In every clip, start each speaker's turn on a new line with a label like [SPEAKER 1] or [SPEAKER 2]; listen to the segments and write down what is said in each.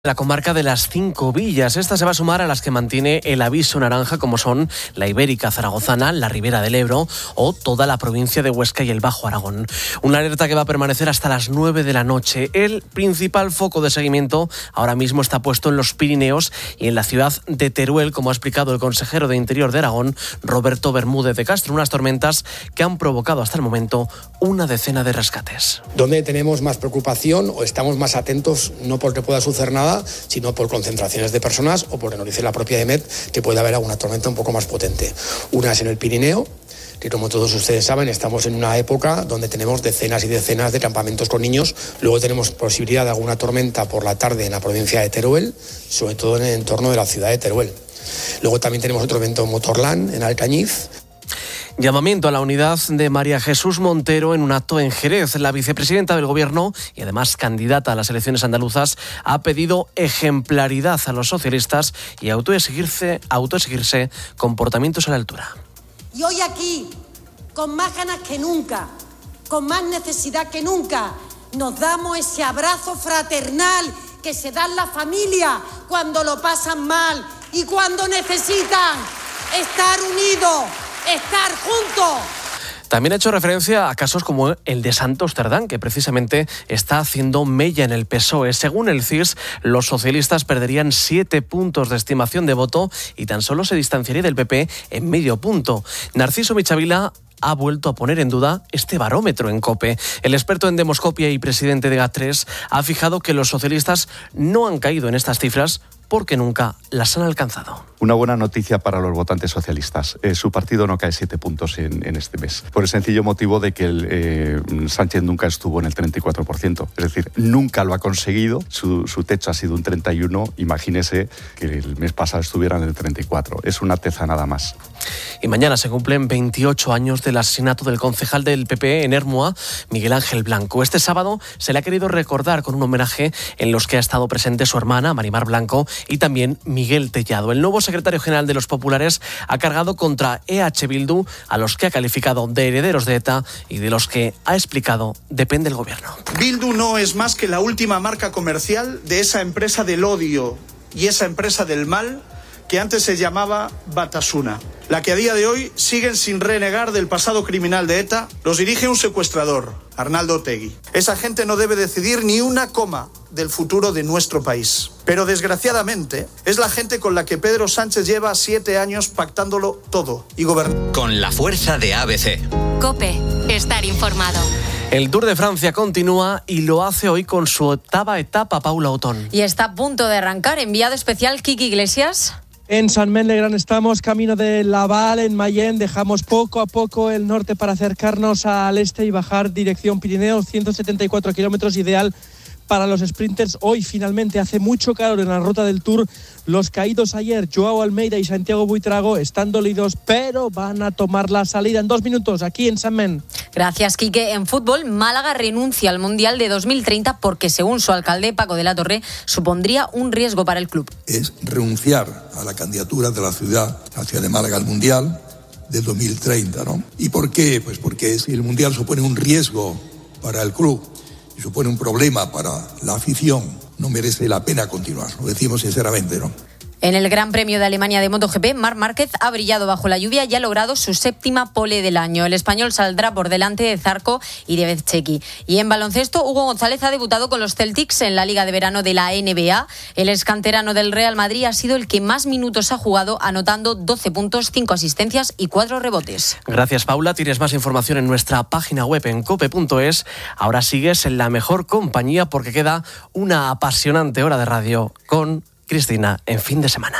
[SPEAKER 1] La comarca de las 5 villas. Esta se va a sumar a las que mantiene el aviso naranja, como son la Ibérica Zaragozana, la Ribera del Ebro o toda la provincia de Huesca y el Bajo Aragón. Una alerta que va a permanecer hasta las 9 de la noche. El principal foco de seguimiento ahora mismo está puesto en los Pirineos y en la ciudad de Teruel, como ha explicado el consejero de Interior de Aragón, Roberto Bermúdez de Castro. Unas tormentas que han provocado hasta el momento una decena de rescates.
[SPEAKER 2] Donde tenemos más preocupación o estamos más atentos, no porque pueda suceder nada, sino por concentraciones de personas o por, nos dice la propia EMET, que puede haber alguna tormenta un poco más potente. Una es en el Pirineo, que como todos ustedes saben, estamos en una época donde tenemos decenas y decenas de campamentos con niños. Luego tenemos posibilidad de alguna tormenta por la tarde en la provincia de Teruel, sobre todo en el entorno de la ciudad de Teruel. Luego también tenemos otro evento en Motorland, en Alcañiz.
[SPEAKER 1] Llamamiento a la unidad de María Jesús Montero en un acto en Jerez. La vicepresidenta del Gobierno y además candidata a las elecciones andaluzas ha pedido ejemplaridad a los socialistas y autoexigirse comportamientos a la altura.
[SPEAKER 3] Y hoy aquí, con más ganas que nunca, con más necesidad que nunca, nos damos ese abrazo fraternal que se da en la familia cuando lo pasan mal y cuando necesitan estar unidos, estar juntos.
[SPEAKER 1] También ha hecho referencia a casos como el de Santos Cerdán, que precisamente está haciendo mella en el PSOE. Según el CIS, los socialistas perderían 7 puntos de estimación de voto y tan solo se distanciaría del PP en medio punto. Narciso Michavila ha vuelto a poner en duda este barómetro en COPE. El experto en demoscopia y presidente de GAT3 ha fijado que los socialistas no han caído en estas cifras porque nunca las han alcanzado.
[SPEAKER 4] Una buena noticia para los votantes socialistas. Su partido no cae 7 puntos en este mes, por el sencillo motivo de que Sánchez nunca estuvo en el 34%. Es decir, nunca lo ha conseguido. Su techo ha sido un 31%. Imagínese que el mes pasado estuviera en el 34%. Es una teza nada más.
[SPEAKER 1] Y mañana se cumplen 28 años del asesinato del concejal del PP en Ermua, Miguel Ángel Blanco. Este sábado se le ha querido recordar con un homenaje en los que ha estado presente su hermana, Marimar Blanco, y también Miguel Tellado. El nuevo secretario general de los Populares ha cargado contra EH Bildu, a los que ha calificado de herederos de ETA y de los que ha explicado depende el gobierno.
[SPEAKER 5] Bildu no es más que la última marca comercial de esa empresa del odio y esa empresa del mal que antes se llamaba Batasuna, la que a día de hoy siguen sin renegar del pasado criminal de ETA. Los dirige un secuestrador, Arnaldo Otegi. Esa gente no debe decidir ni una coma del futuro de nuestro país. Pero desgraciadamente es la gente con la que Pedro Sánchez lleva 7 años pactándolo todo y gobernando.
[SPEAKER 6] Con la fuerza de ABC.
[SPEAKER 7] COPE, estar informado.
[SPEAKER 1] El Tour de Francia continúa y lo hace hoy con su 8ª etapa, Paula Otón.
[SPEAKER 7] Y está a punto de arrancar. Enviado especial Kiki Iglesias.
[SPEAKER 8] En Saint-Maine-le-Grand estamos, camino de Laval, en Mayenne. Dejamos poco a poco el norte para acercarnos al este y bajar dirección Pirineos, 174 kilómetros, ideal para los sprinters. Hoy finalmente hace mucho calor en la ruta del Tour. Los caídos ayer, Joao Almeida y Santiago Buitrago, están dolidos, pero van a tomar la salida en 2 minutos aquí en Saint-Maine.
[SPEAKER 7] Gracias, Quique. En fútbol, Málaga renuncia al Mundial de 2030 porque, según su alcalde, Paco de la Torre, supondría un riesgo para el club.
[SPEAKER 9] Es renunciar a la candidatura de la ciudad de Málaga al Mundial de 2030, ¿no? ¿Y por qué? Pues porque si el Mundial supone un riesgo para el club y supone un problema para la afición, no merece la pena continuar. Lo decimos sinceramente, ¿no?
[SPEAKER 7] En el Gran Premio de Alemania de MotoGP, Marc Márquez ha brillado bajo la lluvia y ha logrado su 7ª pole del año. El español saldrá por delante de Zarco y de Bezchecky. Y en baloncesto, Hugo González ha debutado con los Celtics en la Liga de Verano de la NBA. El excanterano del Real Madrid ha sido el que más minutos ha jugado, anotando 12 puntos, 5 asistencias y 4 rebotes.
[SPEAKER 1] Gracias, Paula. Tienes más información en nuestra página web en cope.es. Ahora sigues en la mejor compañía porque queda una apasionante hora de radio con Cristina en Fin de Semana.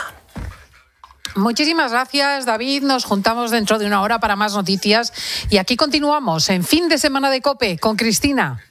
[SPEAKER 10] Muchísimas gracias, David. Nos juntamos dentro de una hora para más noticias y aquí continuamos en Fin de Semana de COPE con Cristina.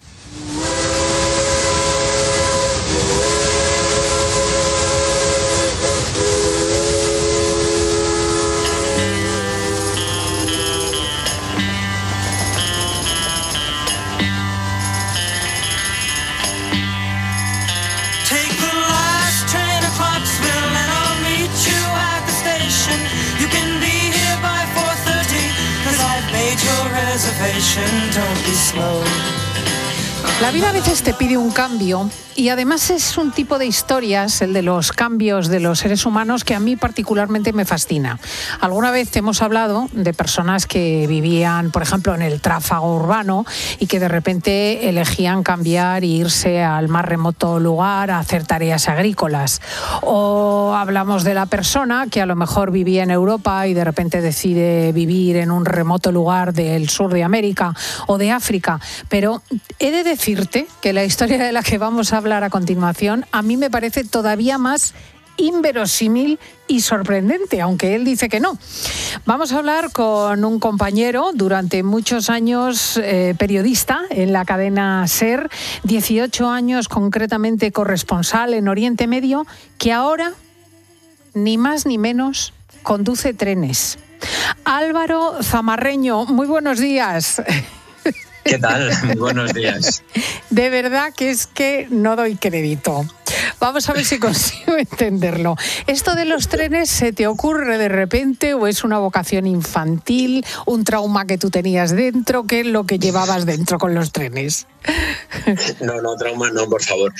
[SPEAKER 11] Don't be slow.
[SPEAKER 10] La vida a veces te pide un cambio y además es un tipo de historias, el de los cambios de los seres humanos, que a mí particularmente me fascina. Alguna vez te hemos hablado de personas que vivían, por ejemplo, en el tráfago urbano y que de repente elegían cambiar e irse al más remoto lugar a hacer tareas agrícolas. O hablamos de la persona que a lo mejor vivía en Europa y de repente decide vivir en un remoto lugar del sur de América o de África. Pero he de decirte que la historia de la que vamos a hablar a continuación a mí me parece todavía más inverosímil y sorprendente, aunque él dice que no. Vamos a hablar con un compañero, durante muchos años periodista en la cadena SER, 18 años concretamente corresponsal en Oriente Medio, que ahora, ni más ni menos, conduce trenes. Álvaro Zamarreño, muy buenos días.
[SPEAKER 6] ¿Qué tal? Muy buenos días.
[SPEAKER 10] De verdad que es que no doy crédito. Vamos a ver si consigo entenderlo. ¿Esto de los trenes se te ocurre de repente o es una vocación infantil, un trauma que tú tenías dentro? ¿Qué es lo que llevabas dentro con los trenes?
[SPEAKER 6] No, trauma no, por favor.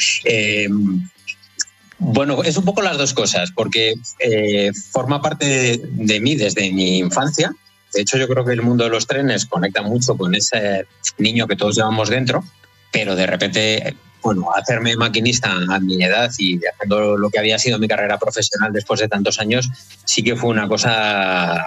[SPEAKER 6] Bueno, es un poco las dos cosas, porque forma parte de mí desde mi infancia. De hecho, yo creo que el mundo de los trenes conecta mucho con ese niño que todos llevamos dentro, pero de repente, hacerme maquinista a mi edad y dejando lo que había sido mi carrera profesional después de tantos años, sí que fue una cosa...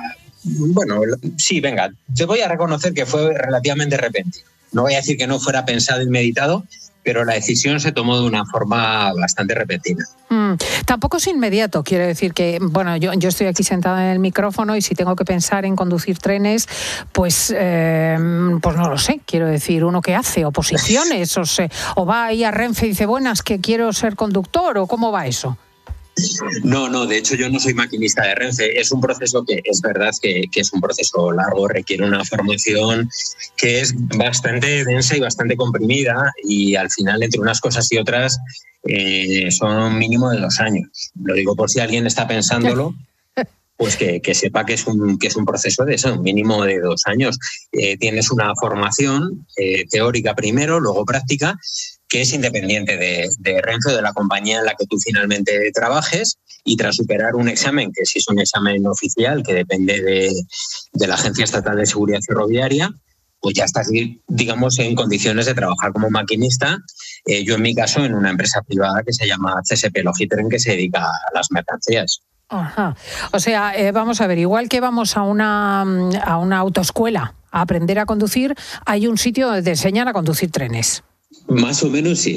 [SPEAKER 6] Sí, venga, te voy a reconocer que fue relativamente repentino. No voy a decir que no fuera pensado y meditado, pero la decisión se tomó de una forma bastante repentina.
[SPEAKER 10] Tampoco es inmediato, quiero decir que, yo estoy aquí sentada en el micrófono y si tengo que pensar en conducir trenes, pues no lo sé, quiero decir, ¿uno qué hace? ¿Oposiciones? ¿O va ahí a Renfe y dice, buenas, que quiero ser conductor? ¿O cómo va eso?
[SPEAKER 6] No, de hecho yo no soy maquinista de Renfe. Es un proceso que es verdad que es un proceso largo, requiere una formación que es bastante densa y bastante comprimida y al final entre unas cosas y otras son un mínimo de 2 años. Lo digo por si alguien está pensándolo, pues que sepa que es un proceso de eso, un mínimo de 2 años. Tienes una formación teórica primero, luego práctica, que es independiente de Renfe o de la compañía en la que tú finalmente trabajes, y tras superar un examen, que sí es un examen oficial, que depende de la Agencia Estatal de Seguridad Ferroviaria, pues ya estás, digamos, en condiciones de trabajar como maquinista. Yo en mi caso en una empresa privada que se llama CSP Logitren, que se dedica a las mercancías.
[SPEAKER 10] Ajá. O sea, vamos a ver, igual que vamos a una autoescuela a aprender a conducir, hay un sitio donde te enseñan a conducir trenes.
[SPEAKER 6] Más o menos sí.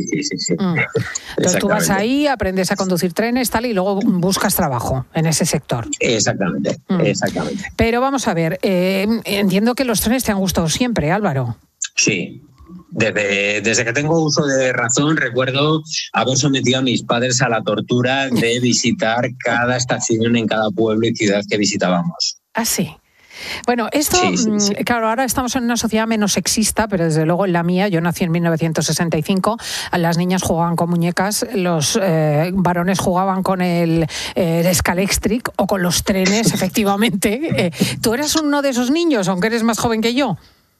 [SPEAKER 10] Entonces tú vas ahí, aprendes a conducir trenes, tal, y luego buscas trabajo en ese sector.
[SPEAKER 6] Exactamente.
[SPEAKER 10] Pero vamos a ver, entiendo que los trenes te han gustado siempre, Álvaro.
[SPEAKER 6] Sí. Desde que tengo uso de razón, recuerdo haber sometido a mis padres a la tortura de visitar cada estación en cada pueblo y ciudad que visitábamos.
[SPEAKER 10] Ah, sí. Bueno, esto,
[SPEAKER 6] sí.
[SPEAKER 10] Claro, ahora estamos en una sociedad menos sexista, pero desde luego en la mía, yo nací en 1965, las niñas jugaban con muñecas, los varones jugaban con el Scalextric o con los trenes, efectivamente. ¿Tú eras uno de esos niños, aunque eres más joven que yo?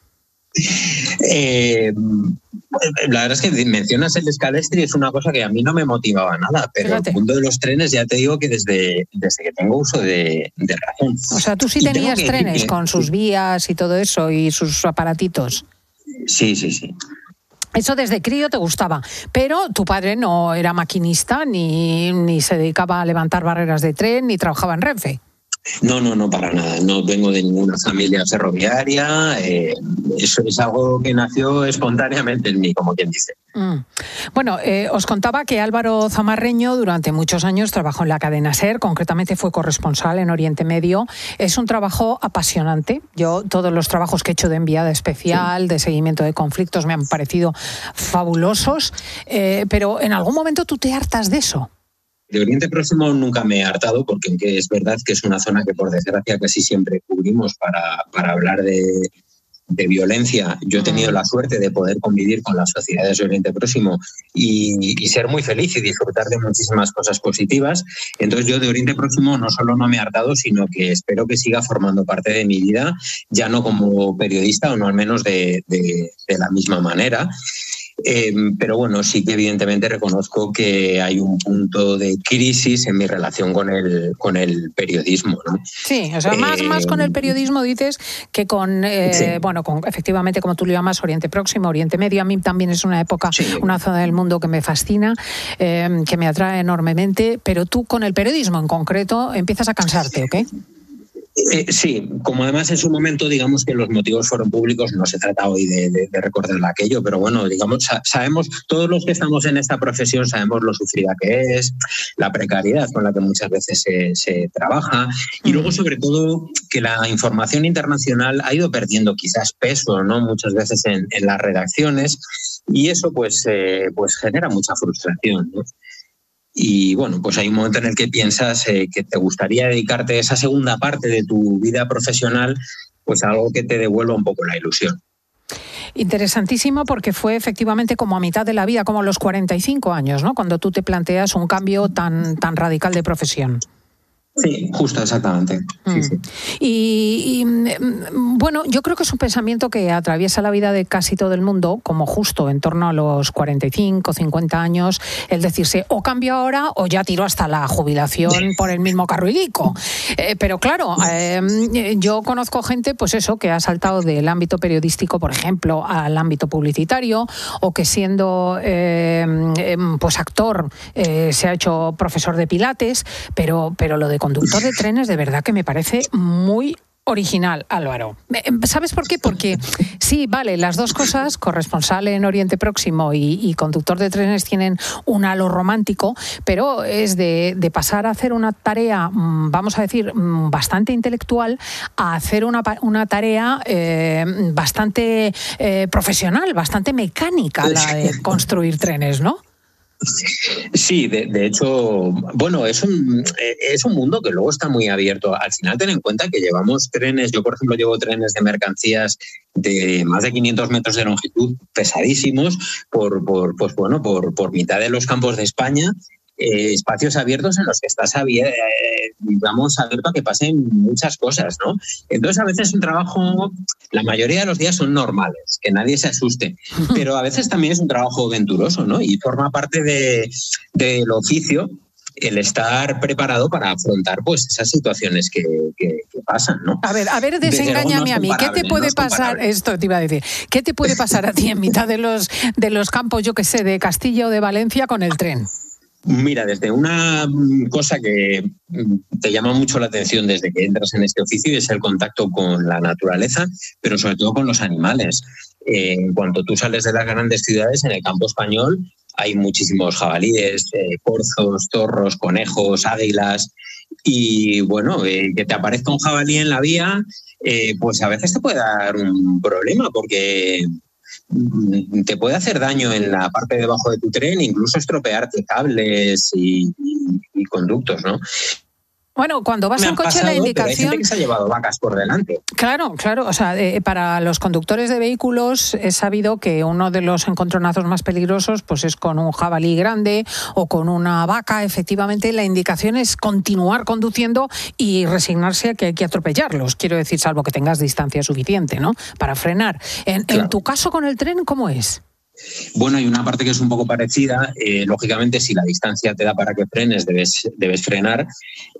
[SPEAKER 6] La verdad es que mencionas el Scalextric, es una cosa que a mí no me motivaba nada, pero Fíjate. El mundo de los trenes ya te digo que desde que tengo uso de razón.
[SPEAKER 10] O sea, tú sí tenías trenes con sus vías y todo eso y sus aparatitos.
[SPEAKER 6] Sí.
[SPEAKER 10] Eso desde crío te gustaba, pero tu padre no era maquinista ni se dedicaba a levantar barreras de tren ni trabajaba en Renfe.
[SPEAKER 6] No, para nada. No vengo de ninguna familia ferroviaria. Eso es algo que nació espontáneamente en mí, como quien dice.
[SPEAKER 10] Bueno, os contaba que Álvaro Zamarreño durante muchos años trabajó en la cadena SER, concretamente fue corresponsal en Oriente Medio. Es un trabajo apasionante. Yo todos los trabajos que he hecho de enviada especial, de seguimiento de conflictos, me han parecido fabulosos. Pero ¿en algún momento tú te hartas de eso?
[SPEAKER 6] De Oriente Próximo nunca me he hartado, porque aunque es verdad que es una zona que por desgracia casi siempre cubrimos para hablar de violencia, yo he tenido la suerte de poder convivir con las sociedades de Oriente Próximo y ser muy feliz y disfrutar de muchísimas cosas positivas. Entonces yo de Oriente Próximo no solo no me he hartado, sino que espero que siga formando parte de mi vida, ya no como periodista o no al menos de la misma manera. Pero bueno, sí que evidentemente reconozco que hay un punto de crisis en mi relación con el periodismo, ¿no?
[SPEAKER 10] Sí, o sea, más con el periodismo dices que con, sí. Bueno, con efectivamente, como tú lo llamas, Oriente Próximo, Oriente Medio. A mí también es una época, sí, una zona del mundo que me fascina, que me atrae enormemente, pero tú con el periodismo en concreto empiezas a cansarte, ¿ok?
[SPEAKER 6] Sí, como además en su momento digamos que los motivos fueron públicos, no se trata hoy de recordar aquello, pero bueno, digamos, sabemos, todos los que estamos en esta profesión sabemos lo sufrida que es, la precariedad con la que muchas veces se trabaja, y luego sobre todo que la información internacional ha ido perdiendo quizás peso, ¿no? Muchas veces en las redacciones, y eso pues genera mucha frustración, ¿no? Y bueno, pues hay un momento en el que piensas que te gustaría dedicarte esa segunda parte de tu vida profesional pues a algo que te devuelva un poco la ilusión.
[SPEAKER 10] Interesantísimo, porque fue efectivamente como a mitad de la vida, como a los 45 años, ¿no? Cuando tú te planteas un cambio tan radical de profesión.
[SPEAKER 6] Sí, justo, exactamente. Sí, sí.
[SPEAKER 10] Y bueno, yo creo que es un pensamiento que atraviesa la vida de casi todo el mundo, como justo en torno a los 45, 50 años, el decirse o cambio ahora o ya tiro hasta la jubilación por el mismo carruilico. Pero claro, yo conozco gente, pues eso, que ha saltado del ámbito periodístico, por ejemplo, al ámbito publicitario, o que siendo pues actor se ha hecho profesor de pilates, pero lo de conductor de trenes de verdad que me parece muy original, Álvaro. ¿Sabes por qué? Porque sí, vale, las dos cosas, corresponsal en Oriente Próximo y conductor de trenes, tienen un halo romántico, pero es de pasar a hacer una tarea, vamos a decir, bastante intelectual, a hacer una tarea bastante profesional, bastante mecánica, la de construir trenes, ¿no?
[SPEAKER 6] Sí, de hecho, bueno, es un mundo que luego está muy abierto. Al final, ten en cuenta que llevamos trenes, yo por ejemplo llevo trenes de mercancías de más de 500 metros de longitud, pesadísimos, por mitad de los campos de España. Espacios abiertos en los que estás digamos, abierto a que pasen muchas cosas, ¿no? Entonces, a veces un trabajo, la mayoría de los días son normales, que nadie se asuste, pero a veces también es un trabajo venturoso, ¿no? Y forma parte del oficio el estar preparado para afrontar pues esas situaciones que pasan, ¿no?
[SPEAKER 10] A ver, desengáñame a mí. ¿Qué te puede pasar? Esto te iba a decir. ¿Qué te puede pasar a ti en mitad de los campos, yo que sé, de Castilla o de Valencia con el tren?
[SPEAKER 6] Mira, desde una cosa que te llama mucho la atención desde que entras en este oficio y es el contacto con la naturaleza, pero sobre todo con los animales. En cuanto tú sales de las grandes ciudades, en el campo español hay muchísimos jabalíes, corzos, zorros, conejos, águilas. Y bueno, que te aparezca un jabalí en la vía, pues a veces te puede dar un problema porque te puede hacer daño en la parte de abajo de tu tren, incluso estropearte cables y conductos, ¿no?
[SPEAKER 10] Bueno, cuando vas en coche la indicación...
[SPEAKER 6] Hay gente que se ha llevado vacas por delante.
[SPEAKER 10] Claro. O sea, para los conductores de vehículos es sabido que uno de los encontronazos más peligrosos pues es con un jabalí grande o con una vaca. Efectivamente, la indicación es continuar conduciendo y resignarse a que hay que atropellarlos. Quiero decir, salvo que tengas distancia suficiente, ¿no?, para frenar. En tu caso con el tren, ¿cómo es?
[SPEAKER 6] Bueno, hay una parte que es un poco parecida. Lógicamente, si la distancia te da para que frenes, debes frenar.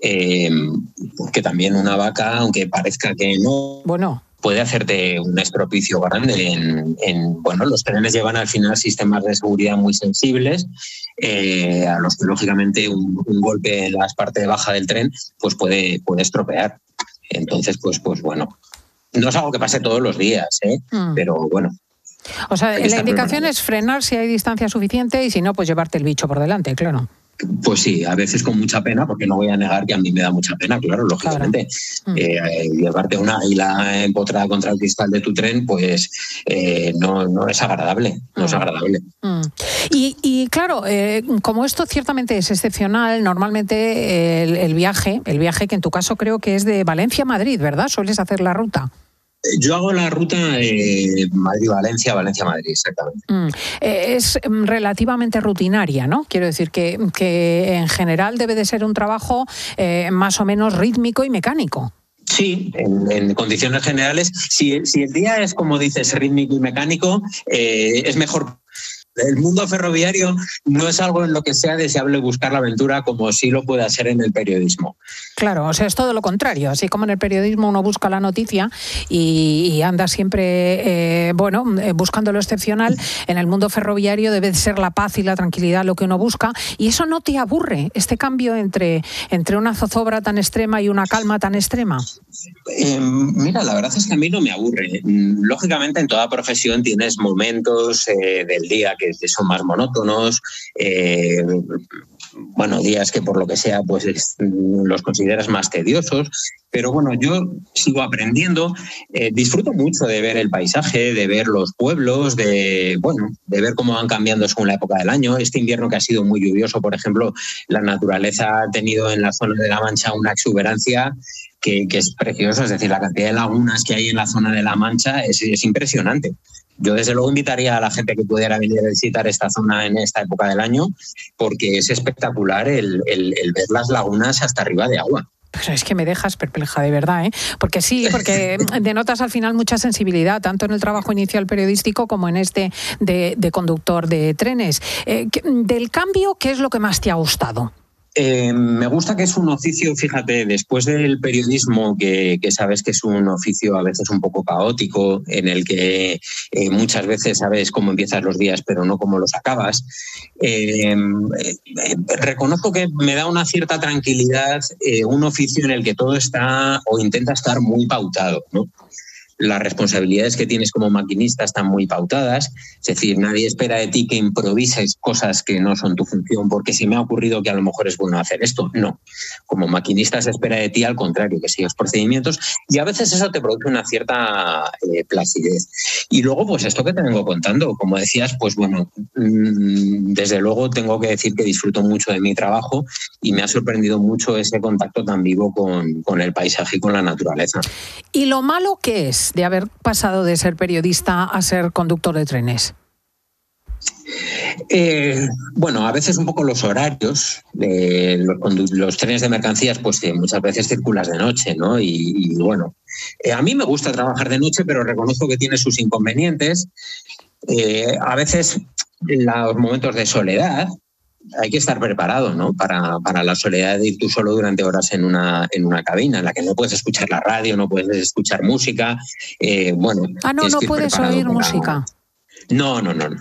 [SPEAKER 6] Que también una vaca, aunque parezca que no, puede hacerte un estropicio grande. Bueno, los trenes llevan al final sistemas de seguridad muy sensibles, a los que lógicamente un golpe en la parte baja del tren pues puede estropear. Entonces, pues bueno, no es algo que pase todos los días, pero bueno.
[SPEAKER 10] O sea, la indicación es frenar si hay distancia suficiente y si no, pues llevarte el bicho por delante, claro.
[SPEAKER 6] Pues sí, a veces con mucha pena, porque no voy a negar que a mí me da mucha pena, claro, lógicamente. Llevarte una águila empotrada contra el cristal de tu tren, pues no es agradable, no es agradable.
[SPEAKER 10] Y claro, como esto ciertamente es excepcional, normalmente el viaje que en tu caso creo que es de Valencia a Madrid, ¿verdad? ¿Sueles hacer la ruta?
[SPEAKER 6] Yo hago la ruta Madrid-Valencia, Valencia-Madrid, exactamente.
[SPEAKER 10] Es relativamente rutinaria, ¿no? Quiero decir que en general debe de ser un trabajo más o menos rítmico y mecánico.
[SPEAKER 6] Sí, en condiciones generales. Si el día es, como dices, rítmico y mecánico, es mejor el mundo ferroviario no es algo en lo que sea deseable buscar la aventura como sí lo puede hacer en el periodismo.
[SPEAKER 10] Claro, o sea, es todo lo contrario. Así como en el periodismo uno busca la noticia y anda siempre, buscando lo excepcional, en el mundo ferroviario debe ser la paz y la tranquilidad lo que uno busca. Y eso no te aburre, este cambio entre una zozobra tan extrema y una calma tan extrema.
[SPEAKER 6] Mira, la verdad es que a mí no me aburre. Lógicamente, en toda profesión tienes momentos del día que son más monótonos, días que por lo que sea pues los consideras más tediosos, pero bueno, yo sigo aprendiendo, disfruto mucho de ver el paisaje, de ver los pueblos, de ver cómo van cambiando según la época del año. Este invierno que ha sido muy lluvioso, por ejemplo, la naturaleza ha tenido en la zona de La Mancha una exuberancia que es preciosa, es decir, la cantidad de lagunas que hay en la zona de La Mancha es impresionante. Yo desde luego invitaría a la gente que pudiera venir a visitar esta zona en esta época del año, porque es espectacular el ver las lagunas hasta arriba de agua.
[SPEAKER 10] Pero es que me dejas perpleja, de verdad, ¿eh? Porque denotas al final mucha sensibilidad, tanto en el trabajo inicial periodístico como en este de conductor de trenes. Del cambio, ¿qué es lo que más te ha gustado?
[SPEAKER 6] Me gusta que es un oficio, fíjate, después del periodismo, que sabes que es un oficio a veces un poco caótico, en el que muchas veces sabes cómo empiezas los días, pero no cómo los acabas. Reconozco que me da una cierta tranquilidad un oficio en el que todo está o intenta estar muy pautado, ¿no? Las responsabilidades que tienes como maquinista están muy pautadas, es decir, nadie espera de ti que improvises cosas que no son tu función porque se me ha ocurrido que a lo mejor es bueno hacer esto. No, como maquinista se espera de ti al contrario, que sigas procedimientos, y a veces eso te produce una cierta placidez. Y luego, pues esto que te vengo contando, como decías, pues bueno, desde luego tengo que decir que disfruto mucho de mi trabajo y me ha sorprendido mucho ese contacto tan vivo con el paisaje y con la naturaleza.
[SPEAKER 10] ¿Y lo malo qué es de haber pasado de ser periodista a ser conductor de trenes?
[SPEAKER 6] A veces un poco los horarios, los trenes de mercancías, pues muchas veces circulas de noche, ¿no? A mí me gusta trabajar de noche, pero reconozco que tiene sus inconvenientes. A veces los momentos de soledad, hay que estar preparado, ¿no? Para la soledad de ir tú solo durante horas en una cabina en la que no puedes escuchar la radio, no puedes escuchar música.
[SPEAKER 10] No puedes oír música.
[SPEAKER 6] No.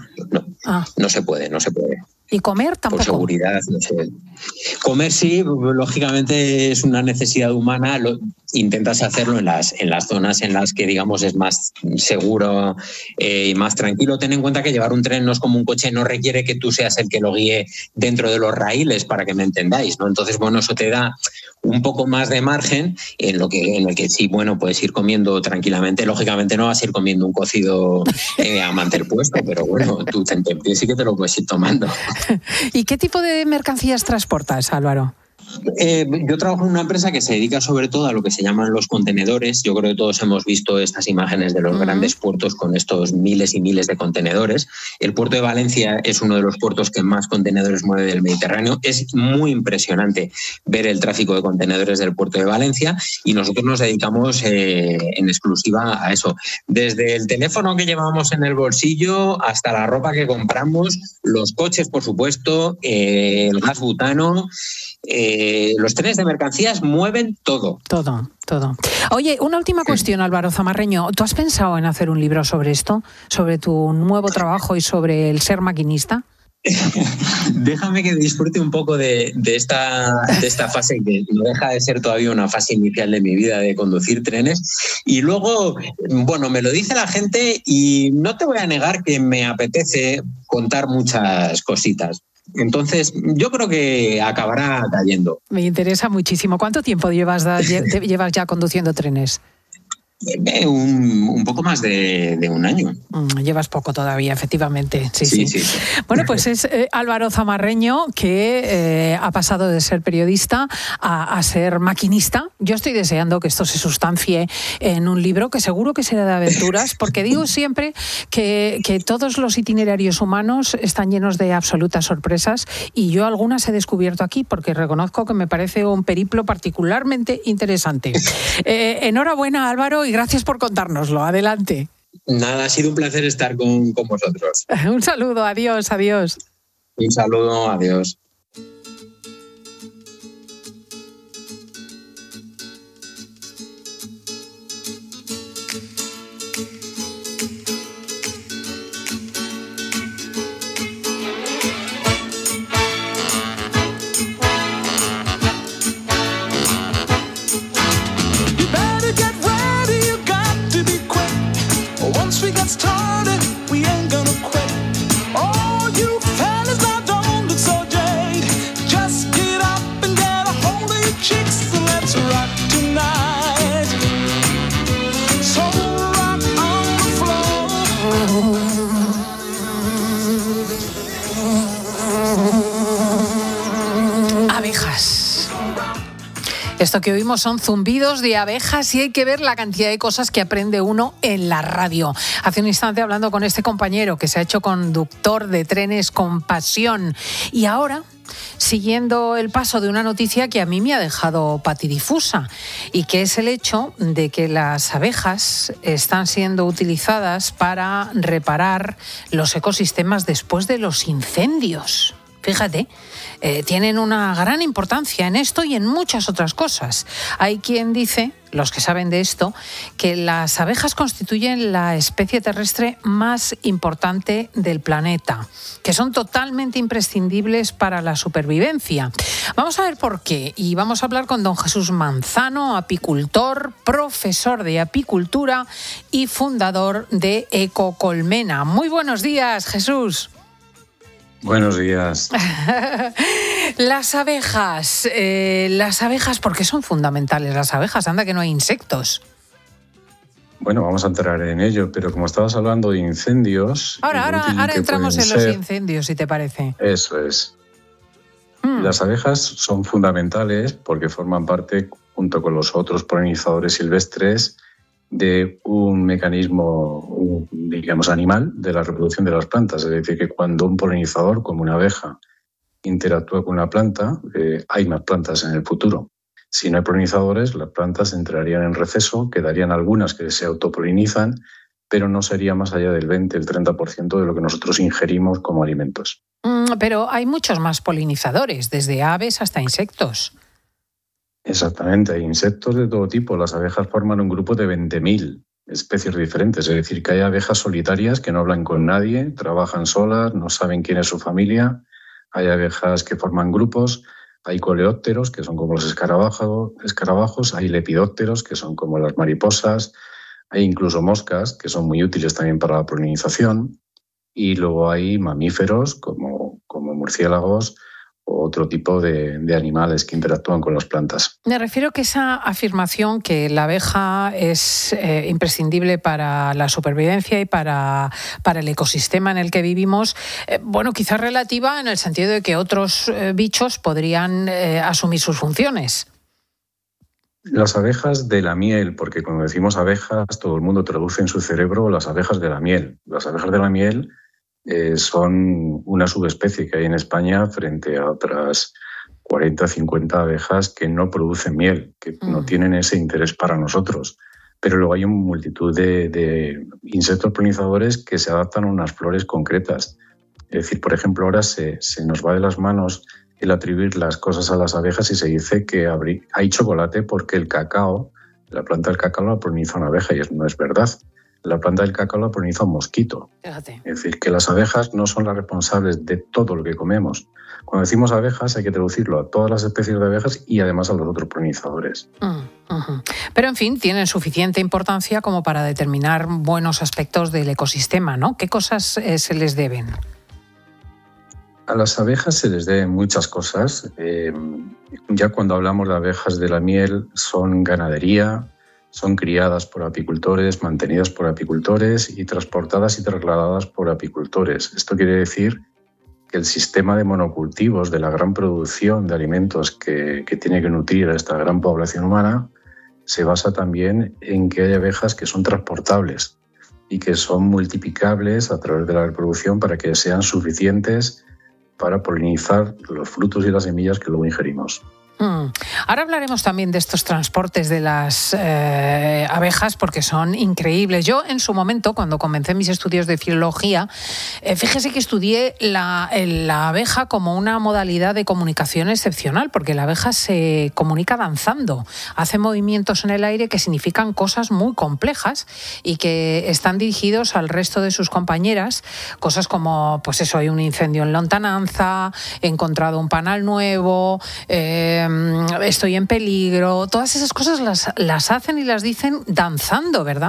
[SPEAKER 6] No se puede.
[SPEAKER 10] ¿Y comer tampoco?
[SPEAKER 6] Por seguridad, no sé. Comer sí, lógicamente es una necesidad humana. Intentas hacerlo en las zonas en las que, digamos, es más seguro y más tranquilo. Ten en cuenta que llevar un tren no es como un coche, no requiere que tú seas el que lo guíe dentro de los raíles, para que me entendáis, ¿no? Entonces, eso te da un poco más de margen en el que sí, puedes ir comiendo tranquilamente. Lógicamente no vas a ir comiendo un cocido a mantel puesto, pero tú sí que te lo puedes ir tomando.
[SPEAKER 10] ¿Y qué tipo de mercancías transportas, Álvaro?
[SPEAKER 6] Yo trabajo en una empresa que se dedica sobre todo a lo que se llaman los contenedores. Yo creo que todos hemos visto estas imágenes de los grandes puertos con estos miles y miles de contenedores. El puerto de Valencia es uno de los puertos que más contenedores mueve del Mediterráneo. Es muy impresionante ver el tráfico de contenedores del puerto de Valencia y nosotros nos dedicamos en exclusiva a eso. Desde el teléfono que llevamos en el bolsillo hasta la ropa que compramos, los coches, por supuesto, el gas butano. Los trenes de mercancías mueven todo.
[SPEAKER 10] Todo. Oye, una última cuestión, Álvaro Zamarreño. ¿Tú has pensado en hacer un libro sobre esto? ¿Sobre tu nuevo trabajo y sobre el ser maquinista?
[SPEAKER 6] Déjame que disfrute un poco de esta fase que no deja de ser todavía una fase inicial de mi vida de conducir trenes. Y luego, me lo dice la gente y no te voy a negar que me apetece contar muchas cositas. Entonces, yo creo que acabará cayendo.
[SPEAKER 10] Me interesa muchísimo. ¿Cuánto tiempo llevas ya conduciendo trenes?
[SPEAKER 6] Un poco más de un año.
[SPEAKER 10] Llevas poco todavía, efectivamente. Sí. Bueno, pues es Álvaro Zamarreño, que ha pasado de ser periodista a ser maquinista. Yo estoy deseando que esto se sustancie en un libro que seguro que será de aventuras, porque digo siempre que todos los itinerarios humanos están llenos de absolutas sorpresas, y yo algunas he descubierto aquí, porque reconozco que me parece un periplo particularmente interesante. Enhorabuena, Álvaro, y gracias por contárnoslo. Adelante.
[SPEAKER 6] Nada, ha sido un placer estar con vosotros.
[SPEAKER 10] Un saludo, adiós.
[SPEAKER 6] Un saludo, adiós.
[SPEAKER 10] Esto que oímos son zumbidos de abejas y hay que ver la cantidad de cosas que aprende uno en la radio. Hace un instante hablando con este compañero que se ha hecho conductor de trenes con pasión y ahora siguiendo el paso de una noticia que a mí me ha dejado patidifusa y que es el hecho de que las abejas están siendo utilizadas para reparar los ecosistemas después de los incendios. Fíjate, tienen una gran importancia en esto y en muchas otras cosas. Hay quien dice, los que saben de esto, que las abejas constituyen la especie terrestre más importante del planeta, que son totalmente imprescindibles para la supervivencia. Vamos a ver por qué y vamos a hablar con don Jesús Manzano, apicultor, profesor de apicultura y fundador de Ecocolmena. Muy buenos días, Jesús.
[SPEAKER 11] Buenos días.
[SPEAKER 10] Las abejas, ¿por qué son fundamentales las abejas? Anda que no hay insectos.
[SPEAKER 11] Bueno, vamos a entrar en ello, pero como estabas hablando de incendios...
[SPEAKER 10] Ahora entramos en los incendios, si te parece.
[SPEAKER 11] Eso es. Las abejas son fundamentales porque forman parte, junto con los otros polinizadores silvestres, de un mecanismo, digamos, animal de la reproducción de las plantas. Es decir, que cuando un polinizador, como una abeja, interactúa con una planta, hay más plantas en el futuro. Si no hay polinizadores, las plantas entrarían en receso, quedarían algunas que se autopolinizan, pero no sería más allá del 20, el 30% de lo que nosotros ingerimos como alimentos.
[SPEAKER 10] Pero hay muchos más polinizadores, desde aves hasta insectos.
[SPEAKER 11] Exactamente, hay insectos de todo tipo. Las abejas forman un grupo de 20.000 especies diferentes. Es decir, que hay abejas solitarias que no hablan con nadie, trabajan solas, no saben quién es su familia. Hay abejas que forman grupos. Hay coleópteros, que son como los escarabajos. Hay lepidópteros, que son como las mariposas. Hay incluso moscas, que son muy útiles también para la polinización. Y luego hay mamíferos, como murciélagos, o otro tipo de animales que interactúan con las plantas.
[SPEAKER 10] Me refiero que esa afirmación que la abeja es imprescindible para la supervivencia y para el ecosistema en el que vivimos, quizás relativa en el sentido de que otros bichos podrían asumir sus funciones.
[SPEAKER 11] Las abejas de la miel, porque cuando decimos abejas, todo el mundo traduce en su cerebro las abejas de la miel. Las abejas de la miel son una subespecie que hay en España frente a otras 40, 50 abejas que no producen miel, que no tienen ese interés para nosotros. Pero luego hay una multitud de insectos polinizadores que se adaptan a unas flores concretas. Es decir, por ejemplo, ahora se nos va de las manos el atribuir las cosas a las abejas y se dice que hay chocolate porque el cacao, la planta del cacao la poliniza una abeja y eso no es verdad. La planta del cacao la poliniza un mosquito.
[SPEAKER 10] Fíjate.
[SPEAKER 11] Es decir, que las abejas no son las responsables de todo lo que comemos. Cuando decimos abejas hay que traducirlo a todas las especies de abejas y además a los otros polinizadores.
[SPEAKER 10] Pero, en fin, tienen suficiente importancia como para determinar buenos aspectos del ecosistema, ¿no? ¿Qué cosas se les deben?
[SPEAKER 11] A las abejas se les deben muchas cosas. Ya cuando hablamos de abejas de la miel, son ganadería, son criadas por apicultores, mantenidas por apicultores y transportadas y trasladadas por apicultores. Esto quiere decir que el sistema de monocultivos de la gran producción de alimentos que tiene que nutrir a esta gran población humana se basa también en que hay abejas que son transportables y que son multiplicables a través de la reproducción para que sean suficientes para polinizar los frutos y las semillas que luego ingerimos.
[SPEAKER 10] Ahora hablaremos también de estos transportes de las abejas porque son increíbles. Yo en su momento, cuando comencé mis estudios de filología, fíjese que estudié la abeja como una modalidad de comunicación excepcional, porque la abeja se comunica danzando, hace movimientos en el aire que significan cosas muy complejas y que están dirigidos al resto de sus compañeras, cosas como, pues eso, hay un incendio en lontananza, he encontrado un panal nuevo, estoy en peligro, todas esas cosas las hacen y las dicen danzando, ¿verdad?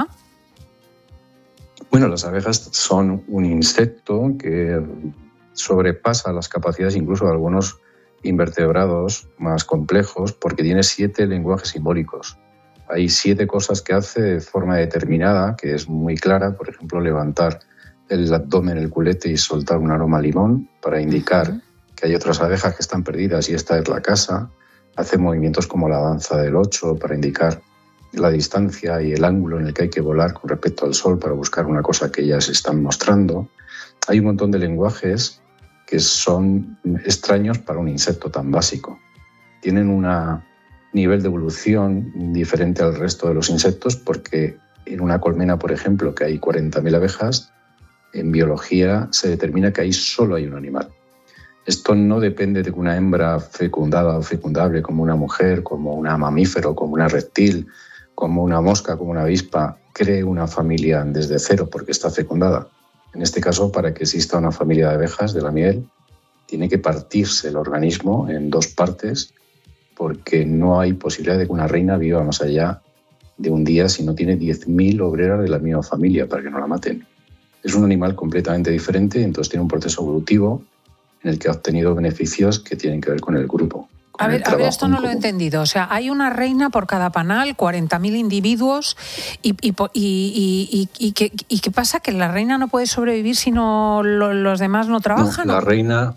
[SPEAKER 11] Bueno, las abejas son un insecto que sobrepasa las capacidades incluso de algunos invertebrados más complejos porque tiene 7 lenguajes simbólicos. Hay 7 cosas que hace de forma determinada, que es muy clara, por ejemplo, levantar el abdomen, el culete y soltar un aroma a limón para indicar que hay otras abejas que están perdidas y esta es la casa. Hace movimientos como la danza del 8 para indicar la distancia y el ángulo en el que hay que volar con respecto al sol para buscar una cosa que ellas están mostrando. Hay un montón de lenguajes que son extraños para un insecto tan básico. Tienen un nivel de evolución diferente al resto de los insectos porque en una colmena, por ejemplo, que hay 40.000 abejas, en biología se determina que ahí solo hay un animal. Esto no depende de que una hembra fecundada o fecundable como una mujer, como una mamífero, como una reptil, como una mosca, como una avispa, cree una familia desde cero porque está fecundada. En este caso, para que exista una familia de abejas de la miel, tiene que partirse el organismo en 2 partes porque no hay posibilidad de que una reina viva más allá de un día si no tiene 10.000 obreras de la misma familia para que no la maten. Es un animal completamente diferente, entonces tiene un proceso evolutivo en el que ha obtenido beneficios que tienen que ver con el grupo.
[SPEAKER 10] A ver, esto no lo he entendido. O sea, hay una reina por cada panal, 40.000 individuos, y ¿qué pasa? ¿Que la reina no puede sobrevivir si los demás no trabajan?
[SPEAKER 11] No, la reina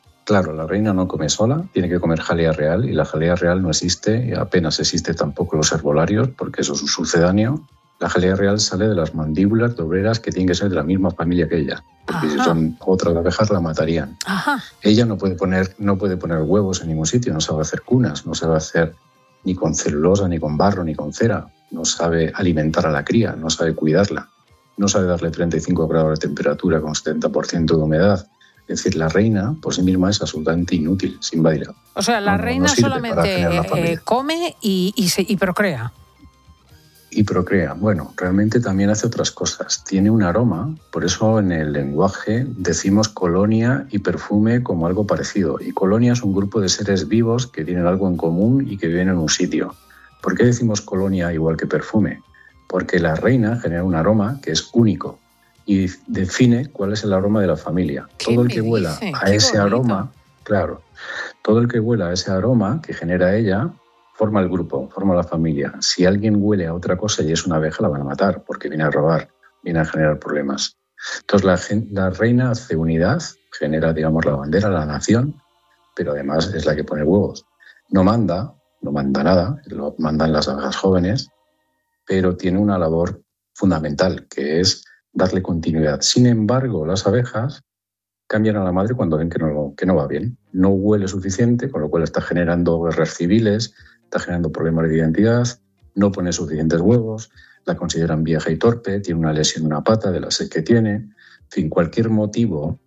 [SPEAKER 11] no come sola, tiene que comer jalea real, y la jalea real no existe, apenas existe tampoco los herbolarios, porque eso es un sucedáneo. La jalea real sale de las mandíbulas de obreras que tienen que ser de la misma familia que ella, porque si son otras abejas la matarían. Ella no puede poner huevos en ningún sitio, no sabe hacer cunas, no sabe hacer ni con celulosa, ni con barro, ni con cera, no sabe alimentar a la cría, no sabe cuidarla, no sabe darle 35 grados de temperatura con 70% de humedad. Es decir, la reina por sí misma es absolutamente inútil, es inválida.
[SPEAKER 10] O sea, la reina solamente come y procrea.
[SPEAKER 11] Y procrea. Bueno, realmente también hace otras cosas. Tiene un aroma, por eso en el lenguaje decimos colonia y perfume como algo parecido. Y colonia es un grupo de seres vivos que tienen algo en común y que viven en un sitio. ¿Por qué decimos colonia igual que perfume? Porque la reina genera un aroma que es único y define cuál es el aroma de la familia. Todo el que huela a ese aroma, claro, todo el que huela a ese aroma que genera ella forma el grupo, forma la familia. Si alguien huele a otra cosa y es una abeja, la van a matar porque viene a robar, viene a generar problemas. Entonces la reina hace unidad, genera, digamos, la bandera, la nación, pero además es la que pone huevos. No manda nada, lo mandan las abejas jóvenes, pero tiene una labor fundamental, que es darle continuidad. Sin embargo, las abejas cambian a la madre cuando ven que no va bien. No huele suficiente, con lo cual está generando guerras civiles, está generando problemas de identidad, no pone suficientes huevos, la consideran vieja y torpe, tiene una lesión en una pata de la sed que tiene. En fin, por cualquier motivo